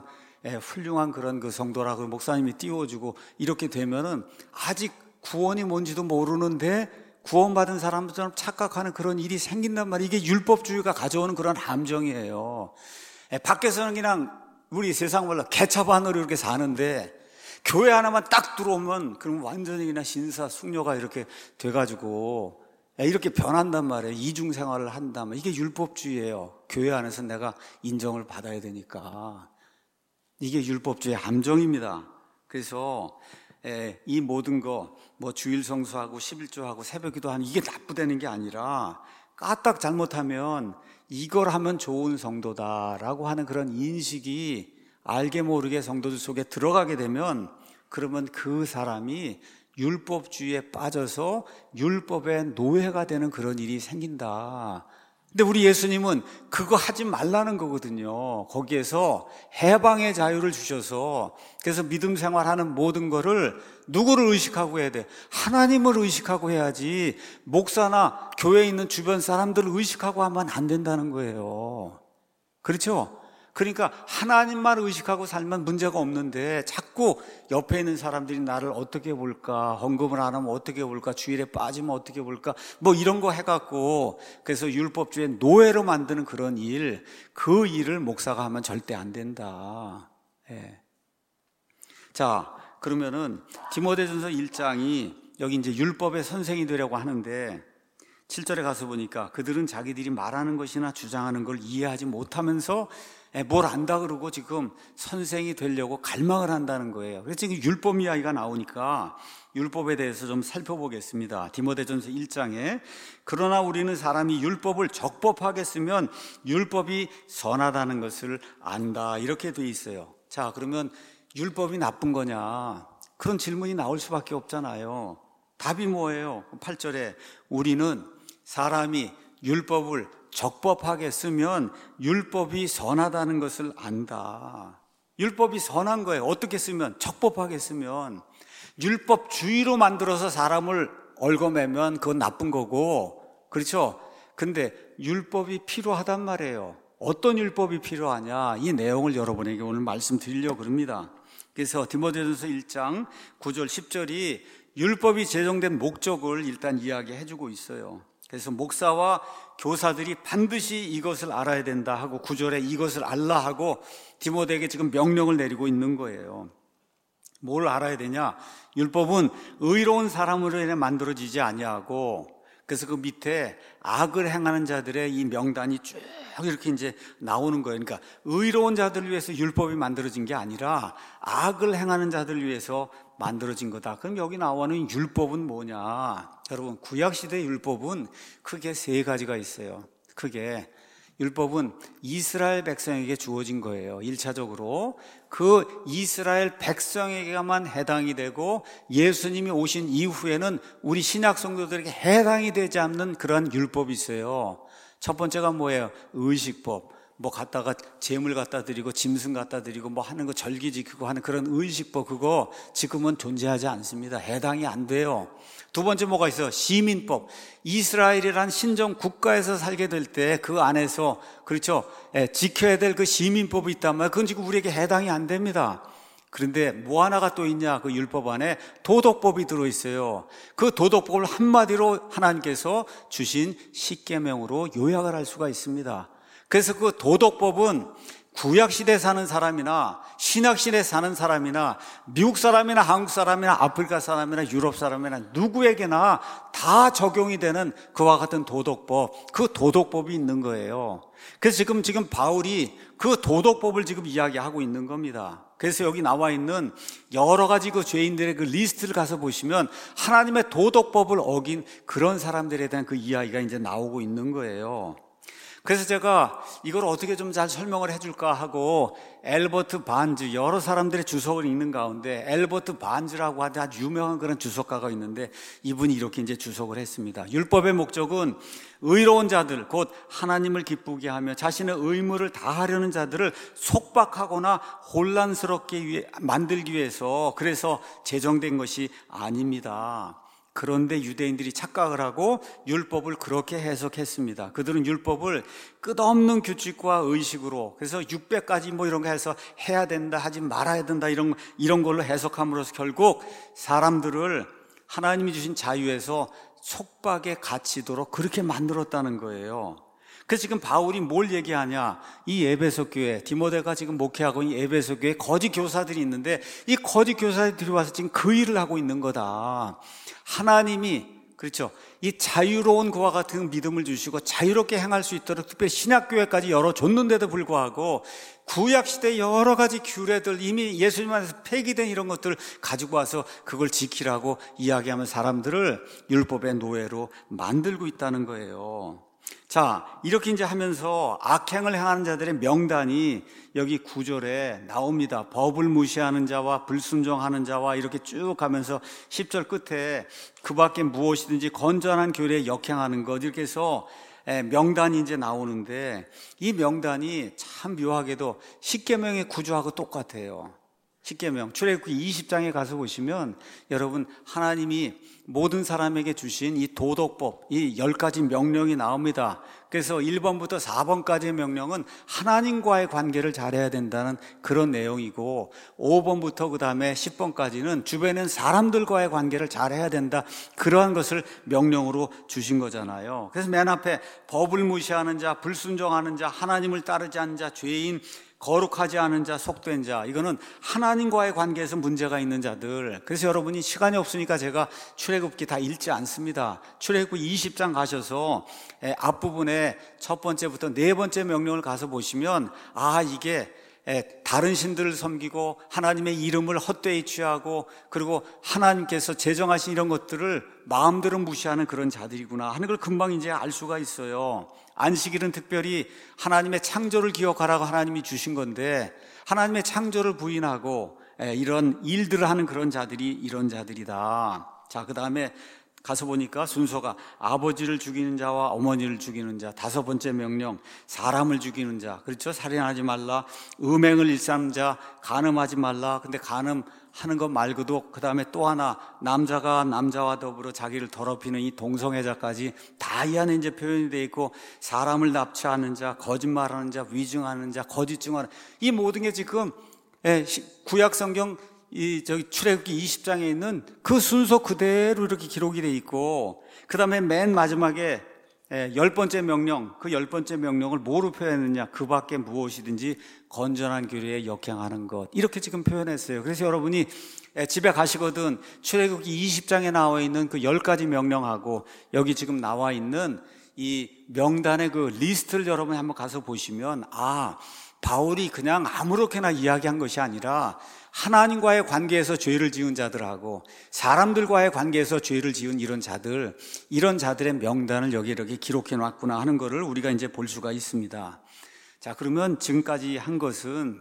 훌륭한 그런 그 성도라고 목사님이 띄워주고 이렇게 되면은 아직 구원이 뭔지도 모르는데 구원받은 사람처럼 착각하는 그런 일이 생긴단 말이에요. 이게 율법주의가 가져오는 그런 함정이에요. 밖에서는 그냥 우리 세상 말로 개차반으로 이렇게 사는데 교회 하나만 딱 들어오면 그럼 완전히 그냥 신사 숙녀가 이렇게 돼가지고 이렇게 변한단 말이에요. 이중생활을 한다면 이게 율법주의예요. 교회 안에서 내가 인정을 받아야 되니까. 이게 율법주의의 함정입니다. 그래서 이 모든 거 뭐 주일 성수하고 11조하고 새벽기도 하는 이게 나쁘다는 게 아니라 까딱 잘못하면 이걸 하면 좋은 성도다라고 하는 그런 인식이 알게 모르게 성도들 속에 들어가게 되면 그러면 그 사람이 율법주의에 빠져서 율법의 노예가 되는 그런 일이 생긴다. 근데 우리 예수님은 그거 하지 말라는 거거든요. 거기에서 해방의 자유를 주셔서 그래서 믿음 생활하는 모든 거를 누구를 의식하고 해야 돼? 하나님을 의식하고 해야지 목사나 교회에 있는 주변 사람들을 의식하고 하면 안 된다는 거예요. 그렇죠? 그러니까 하나님만 의식하고 살면 문제가 없는데 자꾸 옆에 있는 사람들이 나를 어떻게 볼까, 헌금을 안 하면 어떻게 볼까, 주일에 빠지면 어떻게 볼까, 뭐 이런 거 해갖고 그래서 율법주의 노예로 만드는 그런 일, 그 일을 목사가 하면 절대 안 된다. 자, 그러면은 디모데전서 1장이 여기 이제 율법의 선생이 되려고 하는데 7절에 가서 보니까 그들은 자기들이 말하는 것이나 주장하는 걸 이해하지 못하면서 뭘 안다 그러고 지금 선생이 되려고 갈망을 한다는 거예요. 그래서 지금 율법 이야기가 나오니까 율법에 대해서 좀 살펴보겠습니다. 디모데전서 1장에 그러나 우리는 사람이 율법을 적법하게 쓰면 율법이 선하다는 것을 안다 이렇게 돼 있어요. 자, 그러면 율법이 나쁜 거냐? 그런 질문이 나올 수밖에 없잖아요. 답이 뭐예요? 8절에 우리는 사람이 율법을 적법하게 쓰면 율법이 선하다는 것을 안다. 율법이 선한 거예요. 어떻게 쓰면? 적법하게 쓰면. 율법주의로 만들어서 사람을 얽어매면 그건 나쁜 거고, 그렇죠? 근데 율법이 필요하단 말이에요. 어떤 율법이 필요하냐? 이 내용을 여러분에게 오늘 말씀드리려고 합니다. 그래서 디모데전서 1장 9절 10절이 율법이 제정된 목적을 일단 이야기해주고 있어요. 그래서 목사와 교사들이 반드시 이것을 알아야 된다 하고 9절에 이것을 알라 하고 디모데에게 지금 명령을 내리고 있는 거예요. 뭘 알아야 되냐? 율법은 의로운 사람으로 인해 만들어지지 아니하고 그래서 그 밑에 악을 행하는 자들의 이 명단이 쭉 이렇게 이제 나오는 거예요. 그러니까 의로운 자들을 위해서 율법이 만들어진 게 아니라 악을 행하는 자들을 위해서 만들어진 거다. 그럼 여기 나오는 율법은 뭐냐? 여러분, 구약시대 율법은 크게 세 가지가 있어요. 크게 율법은 이스라엘 백성에게 주어진 거예요. 1차적으로 그 이스라엘 백성에게만 해당이 되고 예수님이 오신 이후에는 우리 신약 성도들에게 해당이 되지 않는 그런 율법이 있어요. 첫 번째가 뭐예요? 의식법. 뭐 갖다가 재물 갖다 드리고 짐승 갖다 드리고 뭐 하는 거 절기 지키고 하는 그런 의식법, 그거 지금은 존재하지 않습니다. 해당이 안 돼요. 두 번째 뭐가 있어요? 시민법. 이스라엘이란 신정 국가에서 살게 될 때 그 안에서, 그렇죠, 지켜야 될 그 시민법이 있단 말이에요. 그건 지금 우리에게 해당이 안 됩니다. 그런데 뭐 하나가 또 있냐? 그 율법 안에 도덕법이 들어있어요. 그 도덕법을 한마디로 하나님께서 주신 십계명으로 요약을 할 수가 있습니다. 그래서 그 도덕법은 구약시대에 사는 사람이나 신약시대에 사는 사람이나 미국 사람이나 한국 사람이나 아프리카 사람이나 유럽 사람이나 누구에게나 다 적용이 되는 그와 같은 도덕법, 그 도덕법이 있는 거예요. 그래서 지금 바울이 그 도덕법을 지금 이야기하고 있는 겁니다. 그래서 여기 나와 있는 여러 가지 그 죄인들의 그 리스트를 가서 보시면 하나님의 도덕법을 어긴 그런 사람들에 대한 그 이야기가 이제 나오고 있는 거예요. 그래서 제가 이걸 어떻게 좀 잘 설명을 해줄까 하고 엘버트 반즈, 여러 사람들의 주석을 읽는 가운데 엘버트 반즈라고 하는 아주 유명한 그런 주석가가 있는데 이분이 이렇게 이제 주석을 했습니다. 율법의 목적은 의로운 자들, 곧 하나님을 기쁘게 하며 자신의 의무를 다하려는 자들을 속박하거나 혼란스럽게 만들기 위해서, 그래서 제정된 것이 아닙니다. 그런데 유대인들이 착각을 하고 율법을 그렇게 해석했습니다. 그들은 율법을 끝없는 규칙과 의식으로, 그래서 600가지 뭐 이런 거 해서 해야 된다, 하지 말아야 된다, 이런 걸로 해석함으로써 결국 사람들을 하나님이 주신 자유에서 속박에 갇히도록 그렇게 만들었다는 거예요. 그래서 지금 바울이 뭘 얘기하냐? 이 에베소 교회, 디모데가 지금 목회하고 있는 에베소 교회에 거짓 교사들이 있는데 이 거짓 교사들이 와서 지금 그 일을 하고 있는 거다. 하나님이, 그렇죠, 이 자유로운 그와 같은 믿음을 주시고 자유롭게 행할 수 있도록 특별히 신약교회까지 열어줬는데도 불구하고 구약시대 여러 가지 규례들, 이미 예수님 안에서 폐기된 이런 것들을 가지고 와서 그걸 지키라고 이야기하면 사람들을 율법의 노예로 만들고 있다는 거예요. 자, 이렇게 이제 하면서 악행을 행하는 자들의 명단이 여기 9절에 나옵니다. 법을 무시하는 자와 불순종하는 자와 이렇게 쭉 가면서 10절 끝에 그 밖에 무엇이든지 건전한 교례에 역행하는 것, 이렇게 해서 명단이 이제 나오는데 이 명단이 참 묘하게도 십계명의 구조하고 똑같아요. 십계명, 출애굽기 20장에 가서 보시면 여러분, 하나님이 모든 사람에게 주신 이 도덕법, 이 10가지 명령이 나옵니다. 그래서 1번부터 4번까지의 명령은 하나님과의 관계를 잘해야 된다는 그런 내용이고, 5번부터 그 다음에 10번까지는 주변에 사람들과의 관계를 잘해야 된다, 그러한 것을 명령으로 주신 거잖아요. 그래서 맨 앞에 법을 무시하는 자, 불순종하는 자, 하나님을 따르지 않는 자, 죄인, 거룩하지 않은 자, 속된 자, 이거는 하나님과의 관계에서 문제가 있는 자들. 그래서 여러분이 시간이 없으니까 제가 출애굽기 다 읽지 않습니다. 출애굽기 20장 가셔서 앞부분에 첫 번째부터 네 번째 명령을 가서 보시면, 아, 이게 다른 신들을 섬기고 하나님의 이름을 헛되이 취하고 그리고 하나님께서 제정하신 이런 것들을 마음대로 무시하는 그런 자들이구나 하는 걸 금방 이제 알 수가 있어요. 안식일은 특별히 하나님의 창조를 기억하라고 하나님이 주신 건데 하나님의 창조를 부인하고 이런 일들을 하는 그런 자들이 이런 자들이다. 자, 그 다음에 가서 보니까 순서가 아버지를 죽이는 자와 어머니를 죽이는 자, 5번째 명령, 사람을 죽이는 자, 그렇죠? 살인하지 말라, 음행을 일삼는 자, 간음하지 말라. 근데 간음하는 것 말고도 그 다음에 또 하나, 남자가 남자와 더불어 자기를 더럽히는 이 동성애자까지 다 이 안에 이제 표현이 되어 있고, 사람을 납치하는 자, 거짓말하는 자, 위증하는 자, 거짓 증언하는, 이 모든 게 지금 구약 성경 출애굽기 20장에 있는 그 순서 그대로 이렇게 기록이 돼 있고, 그 다음에 맨 마지막에 10번째 명령, 그 10번째 명령을 뭐로 표현했느냐? 그 밖에 무엇이든지 건전한 교례에 역행하는 것, 이렇게 지금 표현했어요. 그래서 여러분이 집에 가시거든 출애굽기 20장에 나와 있는 그 10가지 명령하고 여기 지금 나와 있는 이 명단의 그 리스트를 여러분이 한번 가서 보시면, 아, 바울이 그냥 아무렇게나 이야기한 것이 아니라 하나님과의 관계에서 죄를 지은 자들하고 사람들과의 관계에서 죄를 지은 이런 자들의 명단을 여기 이렇게 기록해 놨구나 하는 것을 우리가 이제 볼 수가 있습니다. 자, 그러면 지금까지 한 것은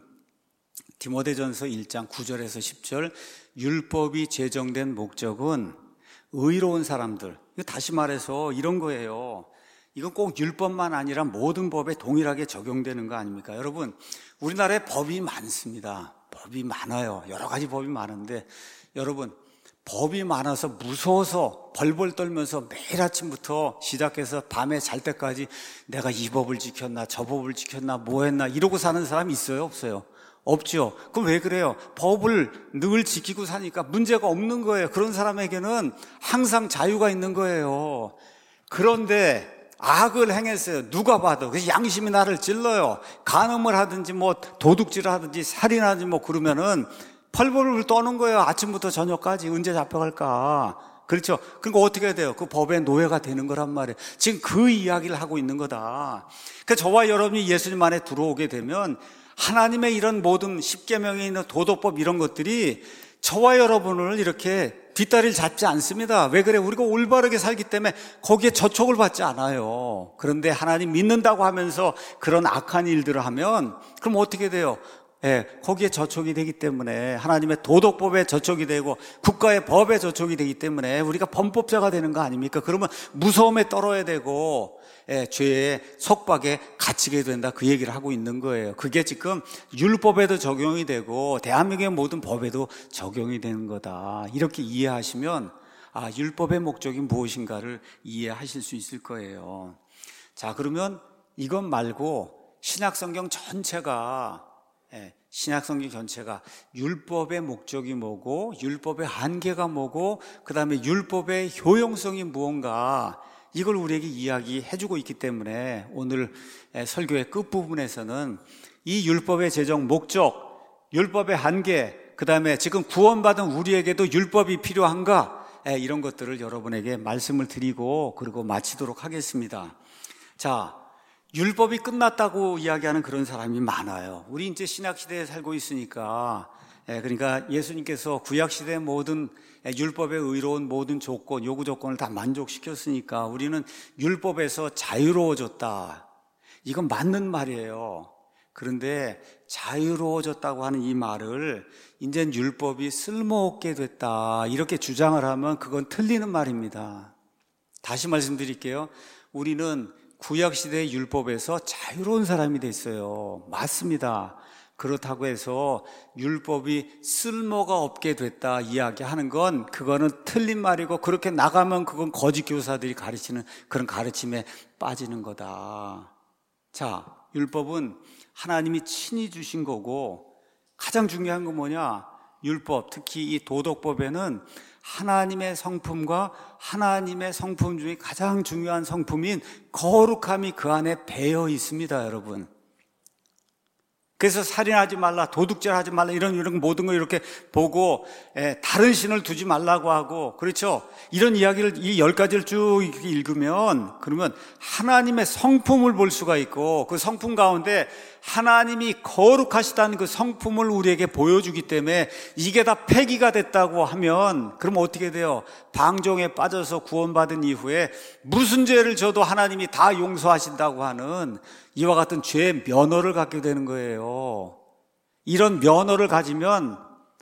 디모데전서 1장 9절에서 10절, 율법이 제정된 목적은 의로운 사람들, 다시 말해서 이런 거예요. 이건 꼭 율법만 아니라 모든 법에 동일하게 적용되는 거 아닙니까? 여러분, 우리나라에 법이 많습니다. 법이 많아요. 여러 가지 법이 많은데, 여러분, 법이 많아서 무서워서 벌벌 떨면서 매일 아침부터 시작해서 밤에 잘 때까지 내가 이 법을 지켰나 저 법을 지켰나 뭐 했나 이러고 사는 사람이 있어요, 없어요? 없죠. 그럼 왜 그래요? 법을 늘 지키고 사니까 문제가 없는 거예요. 그런 사람에게는 항상 자유가 있는 거예요. 그런데 악을 행했어요. 누가 봐도. 그래서 양심이 나를 찔러요. 간음을 하든지 뭐 도둑질을 하든지 살인하든지 뭐 그러면은 벌벌을 떠는 거예요. 아침부터 저녁까지 언제 잡혀갈까. 그렇죠. 그러니까 어떻게 해야 돼요? 그 법의 노예가 되는 거란 말이에요. 지금 그 이야기를 하고 있는 거다. 그러니까 저와 여러분이 예수님 안에 들어오게 되면 하나님의 이런 모든 십계명에 있는 도덕법 이런 것들이 저와 여러분을 이렇게 뒷다리를 잡지 않습니다. 왜 그래? 우리가 올바르게 살기 때문에 거기에 저촉을 받지 않아요. 그런데 하나님 믿는다고 하면서 그런 악한 일들을 하면 그럼 어떻게 돼요? 거기에 저촉이 되기 때문에 하나님의 도덕법에 저촉이 되고 국가의 법에 저촉이 되기 때문에 우리가 범법자가 되는 거 아닙니까? 그러면 무서움에 떨어야 되고 죄의 속박에 갇히게 된다, 그 얘기를 하고 있는 거예요. 그게 지금 율법에도 적용이 되고 대한민국의 모든 법에도 적용이 되는 거다. 이렇게 이해하시면 율법의 목적이 무엇인가를 이해하실 수 있을 거예요. 자, 그러면 이것 말고 신약성경 전체가 율법의 목적이 뭐고 율법의 한계가 뭐고 그 다음에 율법의 효용성이 무언가, 이걸 우리에게 이야기해주고 있기 때문에 오늘 설교의 끝부분에서는 이 율법의 제정 목적, 율법의 한계, 그 다음에 지금 구원받은 우리에게도 율법이 필요한가, 이런 것들을 여러분에게 말씀을 드리고 그리고 마치도록 하겠습니다. 자, 율법이 끝났다고 이야기하는 그런 사람이 많아요. 우리 이제 신약시대에 살고 있으니까, 그러니까 예수님께서 구약시대의 모든 율법에 의로운 모든 조건, 요구 조건을 다 만족시켰으니까 우리는 율법에서 자유로워졌다. 이건 맞는 말이에요. 그런데 자유로워졌다고 하는 이 말을 이젠 율법이 쓸모없게 됐다, 이렇게 주장을 하면 그건 틀리는 말입니다. 다시 말씀드릴게요. 우리는 구약시대의 율법에서 자유로운 사람이 됐어요. 맞습니다. 그렇다고 해서 율법이 쓸모가 없게 됐다 이야기하는 건 그거는 틀린 말이고, 그렇게 나가면 그건 거짓 교사들이 가르치는 그런 가르침에 빠지는 거다. 자, 율법은 하나님이 친히 주신 거고, 가장 중요한 건 뭐냐? 율법, 특히 이 도덕법에는 하나님의 성품과 하나님의 성품 중에 가장 중요한 성품인 거룩함이 그 안에 배어 있습니다, 여러분. 그래서 살인하지 말라, 도둑질하지 말라, 이런 모든 걸 이렇게 보고 다른 신을 두지 말라고 하고, 그렇죠? 이런 이야기를 이 10가지를 쭉 이렇게 읽으면 그러면 하나님의 성품을 볼 수가 있고, 그 성품 가운데 하나님이 거룩하시다는 그 성품을 우리에게 보여주기 때문에 이게 다 폐기가 됐다고 하면 그럼 어떻게 돼요? 방종에 빠져서 구원받은 이후에 무슨 죄를 져도 하나님이 다 용서하신다고 하는 이와 같은 죄의 면허를 갖게 되는 거예요. 이런 면허를 가지면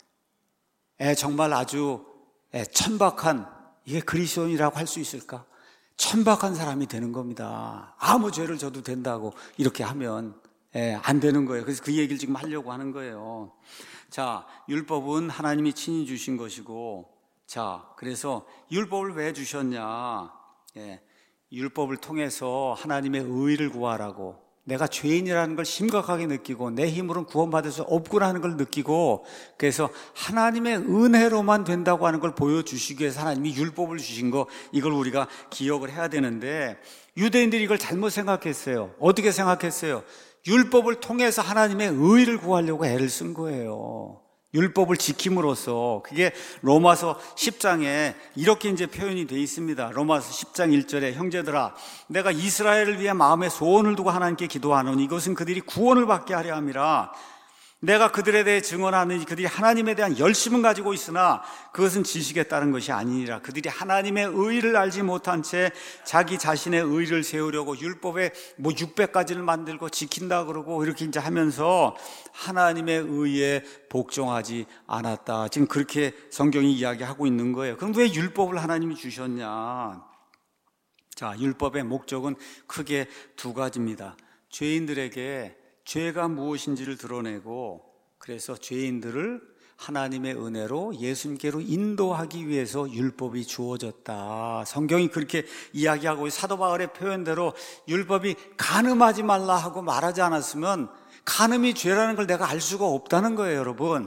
정말 아주 천박한, 이게 그리스도인이라고 할 수 있을까? 천박한 사람이 되는 겁니다. 아무 죄를 져도 된다고 이렇게 하면 안 되는 거예요. 그래서 그 얘기를 지금 하려고 하는 거예요. 자, 율법은 하나님이 친히 주신 것이고, 자, 그래서 율법을 왜 주셨냐? 율법을 통해서 하나님의 의를 구하라고, 내가 죄인이라는 걸 심각하게 느끼고 내 힘으로는 구원받을 수 없구나 하는 걸 느끼고, 그래서 하나님의 은혜로만 된다고 하는 걸 보여주시기 위해서 하나님이 율법을 주신 거, 이걸 우리가 기억을 해야 되는데, 유대인들이 이걸 잘못 생각했어요. 어떻게 생각했어요? 율법을 통해서 하나님의 의를 구하려고 애를 쓴 거예요. 율법을 지킴으로써. 그게 로마서 10장에 이렇게 이제 표현이 되어 있습니다. 로마서 10장 1절에 형제들아 내가 이스라엘을 위해 마음에 소원을 두고 하나님께 기도하노니 이것은 그들이 구원을 받게 하려 함이라. 내가 그들에 대해 증언하느니 그들이 하나님에 대한 열심은 가지고 있으나 그것은 지식에 따른 것이 아니니라. 그들이 하나님의 의를 알지 못한 채 자기 자신의 의를 세우려고 율법에 600가지를 만들고 지킨다 그러고 이렇게 이제 하면서 하나님의 의에 복종하지 않았다. 지금 그렇게 성경이 이야기하고 있는 거예요. 그럼 왜 율법을 하나님이 주셨냐? 자, 율법의 목적은 크게 두 가지입니다. 죄인들에게 죄가 무엇인지를 드러내고, 그래서 죄인들을 하나님의 은혜로 예수님께로 인도하기 위해서 율법이 주어졌다. 성경이 그렇게 이야기하고, 사도 바울의 표현대로 율법이 간음하지 말라 하고 말하지 않았으면 간음이 죄라는 걸 내가 알 수가 없다는 거예요, 여러분.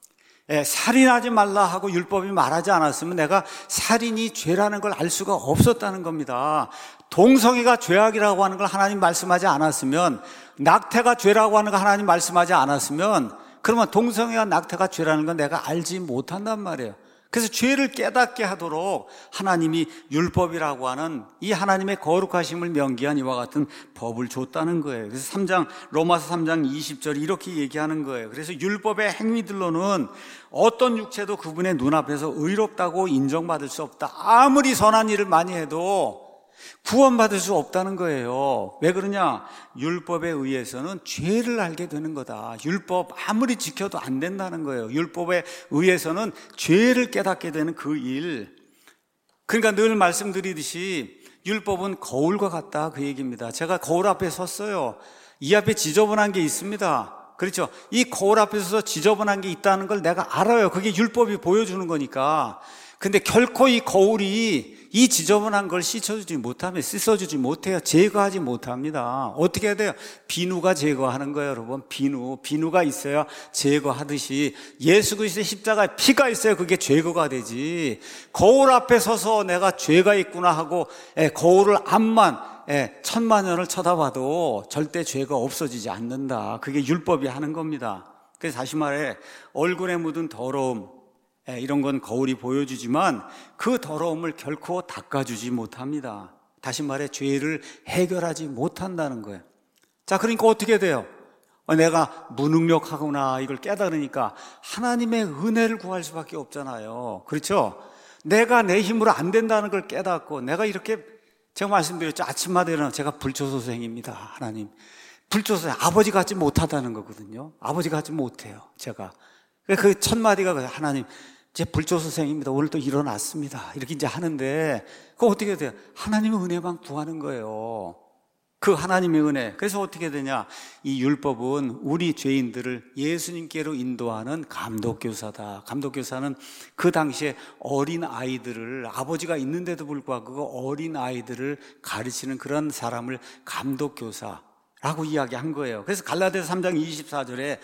살인하지 말라 하고 율법이 말하지 않았으면 내가 살인이 죄라는 걸 알 수가 없었다는 겁니다. 동성애가 죄악이라고 하는 걸 하나님 말씀하지 않았으면, 낙태가 죄라고 하는 걸 하나님 말씀하지 않았으면, 그러면 동성애와 낙태가 죄라는 건 내가 알지 못한단 말이에요. 그래서 죄를 깨닫게 하도록 하나님이 율법이라고 하는 이 하나님의 거룩하심을 명기한 이와 같은 법을 줬다는 거예요. 그래서 로마서 3장 20절이 이렇게 얘기하는 거예요. 그래서 율법의 행위들로는 어떤 육체도 그분의 눈앞에서 의롭다고 인정받을 수 없다. 아무리 선한 일을 많이 해도 구원받을 수 없다는 거예요. 왜 그러냐? 율법에 의해서는 죄를 알게 되는 거다. 율법 아무리 지켜도 안 된다는 거예요. 율법에 의해서는 죄를 깨닫게 되는 그 일. 그러니까 늘 말씀드리듯이 율법은 거울과 같다, 그 얘기입니다. 제가 거울 앞에 섰어요. 이 앞에 지저분한 게 있습니다. 그렇죠? 이 거울 앞에 서서 지저분한 게 있다는 걸 내가 알아요. 그게 율법이 보여주는 거니까. 근데 결코 이 거울이 이 지저분한 걸 씻어주지 못해요. 제거하지 못합니다. 어떻게 해야 돼요? 비누가 제거하는 거예요, 여러분. 비누가 있어야 제거하듯이 예수 그리스도의 십자가에 피가 있어야 그게 제거가 되지. 거울 앞에 서서 내가 죄가 있구나 하고 거울을 앞만 1000만 년을 쳐다봐도 절대 죄가 없어지지 않는다. 그게 율법이 하는 겁니다. 그래서 다시 말해, 얼굴에 묻은 더러움, 이런 건 거울이 보여주지만 그 더러움을 결코 닦아주지 못합니다. 다시 말해, 죄를 해결하지 못한다는 거예요. 자, 그러니까 어떻게 돼요? 내가 무능력하구나 이걸 깨달으니까 하나님의 은혜를 구할 수밖에 없잖아요. 그렇죠? 내가 내 힘으로 안 된다는 걸 깨닫고, 내가 이렇게 제가 말씀드렸죠. 아침마다 일어나 제가 불초소생입니다. 하나님, 불초소생, 아버지 같지 못하다는 거거든요. 아버지 같지 못해요, 제가. 그 첫 마디가 하나님, 제 불초소생입니다. 오늘 또 일어났습니다. 이렇게 이제 하는데, 그거 어떻게 돼요? 하나님의 은혜만 구하는 거예요. 그 하나님의 은혜. 그래서 어떻게 되냐? 이 율법은 우리 죄인들을 예수님께로 인도하는 감독교사다. 감독교사는 그 당시에 어린 아이들을, 아버지가 있는데도 불구하고 그 어린 아이들을 가르치는 그런 사람을 감독교사라고 이야기한 거예요. 그래서 갈라디아서 3장 24절에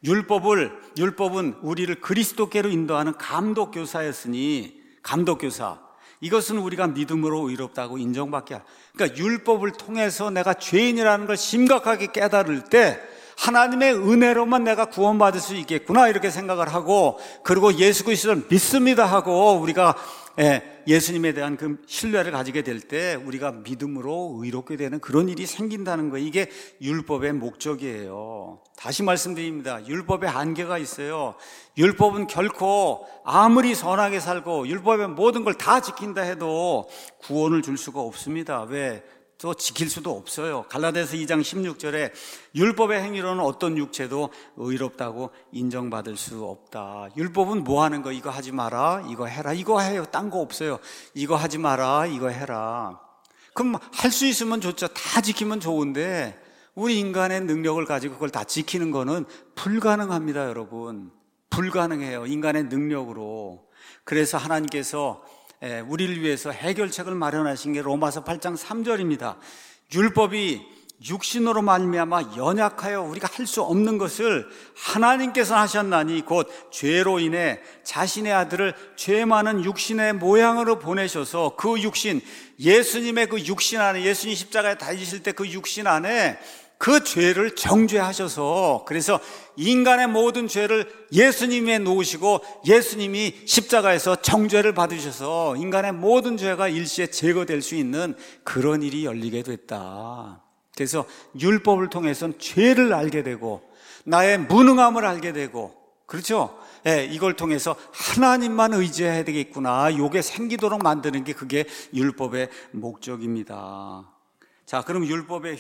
율법은 우리를 그리스도께로 인도하는 감독교사였으니, 감독교사, 이것은 우리가 믿음으로 의롭다고 인정받게 하라. 그러니까 율법을 통해서 내가 죄인이라는 걸 심각하게 깨달을 때 하나님의 은혜로만 내가 구원받을 수 있겠구나 이렇게 생각을 하고, 그리고 예수 그리스도를 믿습니다 하고 우리가 예수님에 대한 그 신뢰를 가지게 될 때 우리가 믿음으로 의롭게 되는 그런 일이 생긴다는 거예요. 이게 율법의 목적이에요. 다시 말씀드립니다. 율법에 한계가 있어요. 율법은 결코 아무리 선하게 살고 율법의 모든 걸 다 지킨다 해도 구원을 줄 수가 없습니다. 왜? 또 지킬 수도 없어요. 갈라디아서 2장 16절에 율법의 행위로는 어떤 육체도 의롭다고 인정받을 수 없다. 율법은 뭐 하는 거? 이거 하지 마라, 이거 해라, 이거 해요. 딴 거 없어요. 이거 하지 마라, 이거 해라. 그럼 할 수 있으면 좋죠. 다 지키면 좋은데 우리 인간의 능력을 가지고 그걸 다 지키는 거는 불가능합니다, 여러분. 불가능해요, 인간의 능력으로. 그래서 하나님께서 우리를 위해서 해결책을 마련하신 게 로마서 8장 3절입니다. 율법이 육신으로 말미암아 연약하여 우리가 할 수 없는 것을 하나님께서 하셨나니 곧 죄로 인해 자신의 아들을 죄 많은 육신의 모양으로 보내셔서 그 육신, 예수님의 그 육신 안에, 예수님 십자가에 달리실 때 그 육신 안에 그 죄를 정죄하셔서, 그래서 인간의 모든 죄를 예수님에 놓으시고 예수님이 십자가에서 정죄를 받으셔서 인간의 모든 죄가 일시에 제거될 수 있는 그런 일이 열리게 됐다. 그래서 율법을 통해서는 죄를 알게 되고 나의 무능함을 알게 되고, 그렇죠? 이걸 통해서 하나님만 의지해야 되겠구나, 요게 생기도록 만드는 게 그게 율법의 목적입니다. 자, 그럼 율법의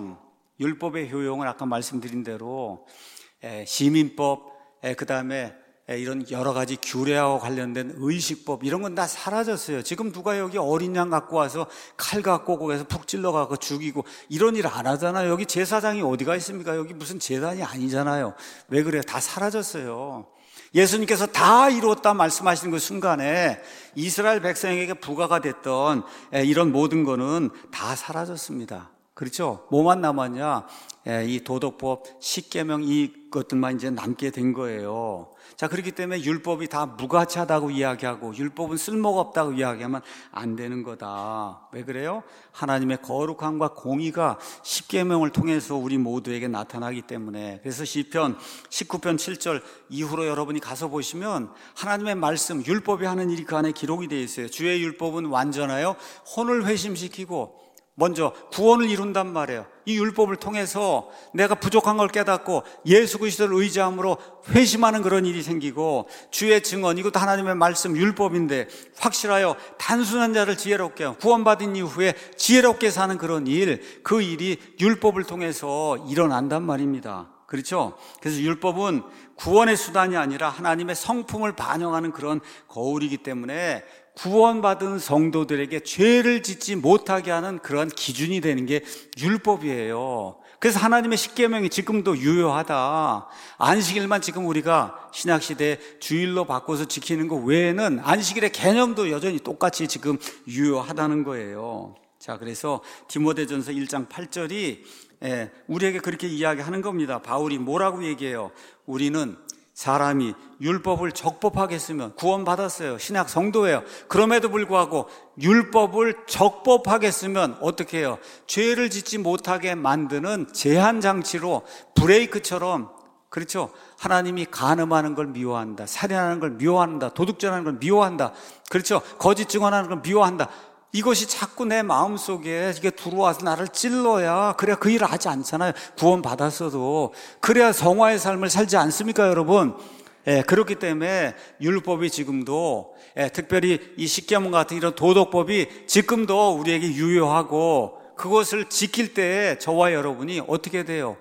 효용을 아까 말씀드린 대로 시민법, 그 다음에 이런 여러 가지 규례하고 관련된 의식법, 이런 건 다 사라졌어요. 지금 누가 여기 어린 양 갖고 와서 칼 갖고 거기서 푹 찔러가고 죽이고 이런 일 안 하잖아요. 여기 제사장이 어디가 있습니까? 여기 무슨 제단이 아니잖아요. 왜 그래요? 다 사라졌어요. 예수님께서 다 이루었다 말씀하시는 그 순간에 이스라엘 백성에게 부과가 됐던 이런 모든 거는 다 사라졌습니다. 그렇죠? 뭐만 남았냐? 이 도덕법, 십계명, 이것들만 이제 남게 된 거예요. 자, 그렇기 때문에 율법이 다 무가치하다고 이야기하고 율법은 쓸모가 없다고 이야기하면 안 되는 거다. 왜 그래요? 하나님의 거룩함과 공의가 십계명을 통해서 우리 모두에게 나타나기 때문에. 그래서 시편 19편 7절 이후로 여러분이 가서 보시면 하나님의 말씀, 율법이 하는 일이 그 안에 기록이 되어 있어요. 주의 율법은 완전하여 혼을 회심시키고 먼저 구원을 이룬단 말이에요. 이 율법을 통해서 내가 부족한 걸 깨닫고 예수 그리스도를 의지함으로 회심하는 그런 일이 생기고, 주의 증언, 이것도 하나님의 말씀 율법인데 확실하여 단순한 자를 지혜롭게 하고 구원받은 이후에 지혜롭게 사는 그런 일, 그 일이 율법을 통해서 일어난단 말입니다. 그렇죠? 그래서 율법은 구원의 수단이 아니라 하나님의 성품을 반영하는 그런 거울이기 때문에 구원받은 성도들에게 죄를 짓지 못하게 하는 그런 기준이 되는 게 율법이에요. 그래서 하나님의 십계명이 지금도 유효하다. 안식일만 지금 우리가 신약시대에 주일로 바꿔서 지키는 것 외에는 안식일의 개념도 여전히 똑같이 지금 유효하다는 거예요. 자, 그래서 디모데전서 1장 8절이 우리에게 그렇게 이야기하는 겁니다. 바울이 뭐라고 얘기해요? 우리는 사람이 율법을 적법하게 쓰면 구원받았어요. 신약 성도예요. 그럼에도 불구하고 율법을 적법하게 쓰면 어떻게 해요? 죄를 짓지 못하게 만드는 제한장치로, 브레이크처럼, 그렇죠? 하나님이 간음하는 걸 미워한다, 살인하는 걸 미워한다, 도둑질하는 걸 미워한다, 그렇죠? 거짓 증언하는 걸 미워한다. 이것이 자꾸 내 마음속에 이게 들어와서 나를 찔러야, 그래야 그 일을 하지 않잖아요. 구원받았어도. 그래야 성화의 삶을 살지 않습니까, 여러분? 그렇기 때문에 율법이 지금도, 특별히 이 십계명 같은 이런 도덕법이 지금도 우리에게 유효하고, 그것을 지킬 때 저와 여러분이 어떻게 돼요?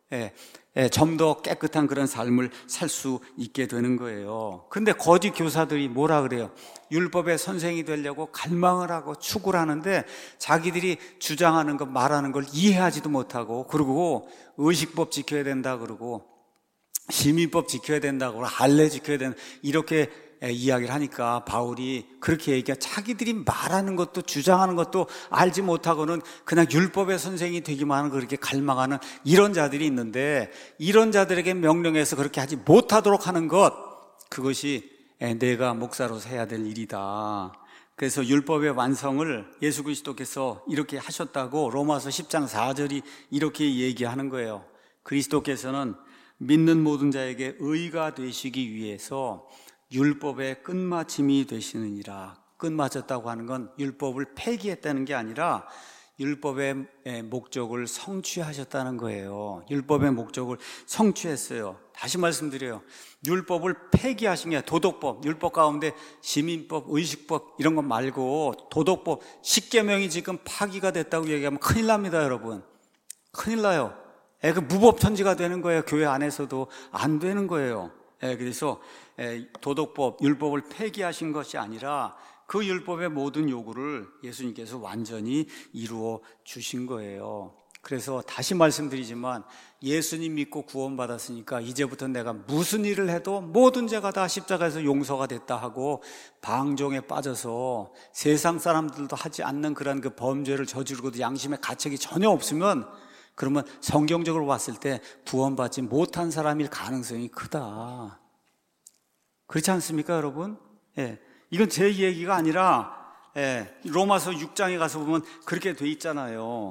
좀 더 깨끗한 그런 삶을 살 수 있게 되는 거예요. 그런데 거짓 교사들이 뭐라 그래요? 율법의 선생이 되려고 갈망을 하고 추구를 하는데 자기들이 주장하는 것, 말하는 걸 이해하지도 못하고, 그리고 의식법 지켜야 된다 그러고 시민법 지켜야 된다 그러고 할례 지켜야 된다 이렇게 이야기를 하니까 바울이 그렇게 얘기해. 자기들이 말하는 것도 주장하는 것도 알지 못하고는 그냥 율법의 선생이 되기만 하는, 그렇게 갈망하는 이런 자들이 있는데, 이런 자들에게 명령해서 그렇게 하지 못하도록 하는 것, 그것이 내가 목사로서 해야 될 일이다. 그래서 율법의 완성을 예수 그리스도께서 이렇게 하셨다고 로마서 10장 4절이 이렇게 얘기하는 거예요. 그리스도께서는 믿는 모든 자에게 의가 되시기 위해서 율법의 끝마침이 되시느니라. 끝마쳤다고 하는 건 율법을 폐기했다는 게 아니라 율법의 목적을 성취하셨다는 거예요. 율법의 목적을 성취했어요. 다시 말씀드려요. 율법을 폐기하신 게 도덕법, 율법 가운데 시민법, 의식법 이런 것 말고 도덕법, 십계명이 지금 파기가 됐다고 얘기하면 큰일 납니다, 여러분. 큰일 나요. 그 무법천지가 되는 거예요. 교회 안에서도 안 되는 거예요. 그래서 도덕법, 율법을 폐기하신 것이 아니라 그 율법의 모든 요구를 예수님께서 완전히 이루어 주신 거예요. 그래서 다시 말씀드리지만 예수님 믿고 구원받았으니까 이제부터 내가 무슨 일을 해도 모든 죄가 다 십자가에서 용서가 됐다 하고 방종에 빠져서 세상 사람들도 하지 않는 그런 그 범죄를 저지르고도 양심의 가책이 전혀 없으면, 그러면 성경적으로 봤을 때 구원받지 못한 사람일 가능성이 크다. 그렇지 않습니까, 여러분? 이건 제 얘기가 아니라 로마서 6장에 가서 보면 그렇게 돼 있잖아요.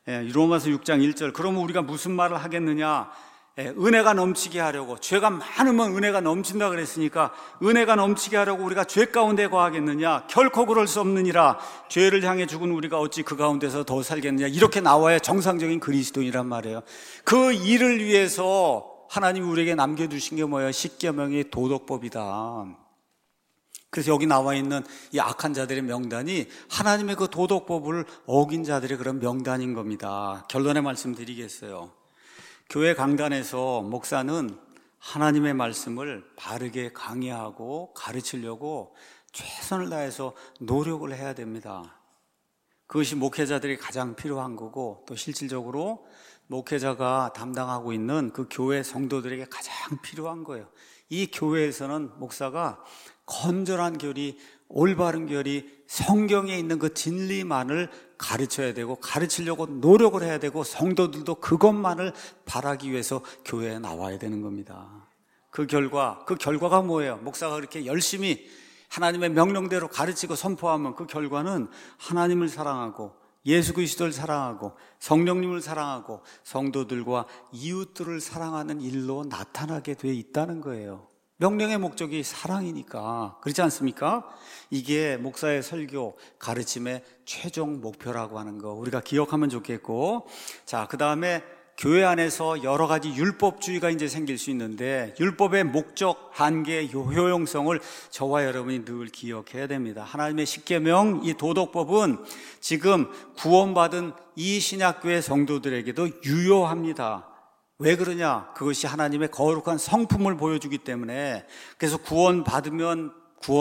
로마서 6장 1절. 그러면 우리가 무슨 말을 하겠느냐? 은혜가 넘치게 하려고, 죄가 많으면 은혜가 넘친다 그랬으니까 은혜가 넘치게 하려고 우리가 죄 가운데 거하겠느냐? 결코 그럴 수 없느니라. 죄를 향해 죽은 우리가 어찌 그 가운데서 더 살겠느냐? 이렇게 나와야 정상적인 그리스도인이란 말이에요. 그 일을 위해서 하나님이 우리에게 남겨두신 게 뭐예요? 십계명의 도덕법이다. 그래서 여기 나와 있는 이 악한 자들의 명단이 하나님의 그 도덕법을 어긴 자들의 그런 명단인 겁니다. 결론의 말씀 드리겠어요. 교회 강단에서 목사는 하나님의 말씀을 바르게 강의하고 가르치려고 최선을 다해서 노력을 해야 됩니다. 그것이 목회자들이 가장 필요한 거고, 또 실질적으로 목회자가 담당하고 있는 그 교회 성도들에게 가장 필요한 거예요. 이 교회에서는 목사가 건전한 교리, 올바른 교리, 성경에 있는 그 진리만을 가르쳐야 되고, 가르치려고 노력을 해야 되고, 성도들도 그것만을 바라기 위해서 교회에 나와야 되는 겁니다. 그 결과가 뭐예요? 목사가 그렇게 열심히 하나님의 명령대로 가르치고 선포하면 그 결과는 하나님을 사랑하고 예수 그리스도를 사랑하고 성령님을 사랑하고 성도들과 이웃들을 사랑하는 일로 나타나게 돼 있다는 거예요. 명령의 목적이 사랑이니까. 그렇지 않습니까? 이게 목사의 설교, 가르침의 최종 목표라고 하는 거 우리가 기억하면 좋겠고, 자, 그 다음에 교회 안에서 여러 가지 율법주의가 이제 생길 수 있는데, 율법의 목적, 한계, 효용성을 저와 여러분이 늘 기억해야 됩니다. 하나님의 십계명, 이 도덕법은 지금 구원받은 이 신약교회 성도들에게도 유효합니다. 왜 그러냐? 그것이 하나님의 거룩한 성품을 보여주기 때문에. 그래서 구원받으면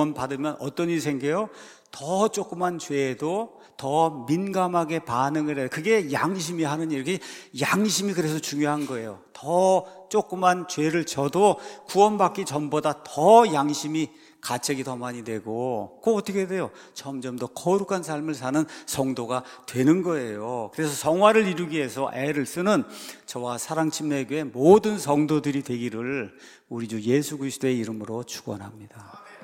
어떤 일이 생겨요? 더 조그만 죄에도 더 민감하게 반응을 해요. 그게 양심이 하는 일. 양심이 그래서 중요한 거예요. 더 조그만 죄를 져도 구원받기 전보다 더 양심이 가책이 더 많이 되고, 그거 어떻게 돼요? 점점 더 거룩한 삶을 사는 성도가 되는 거예요. 그래서 성화를 이루기 위해서 애를 쓰는 저와 사랑침례교회 모든 성도들이 되기를 우리 주 예수 그리스도의 이름으로 축원합니다.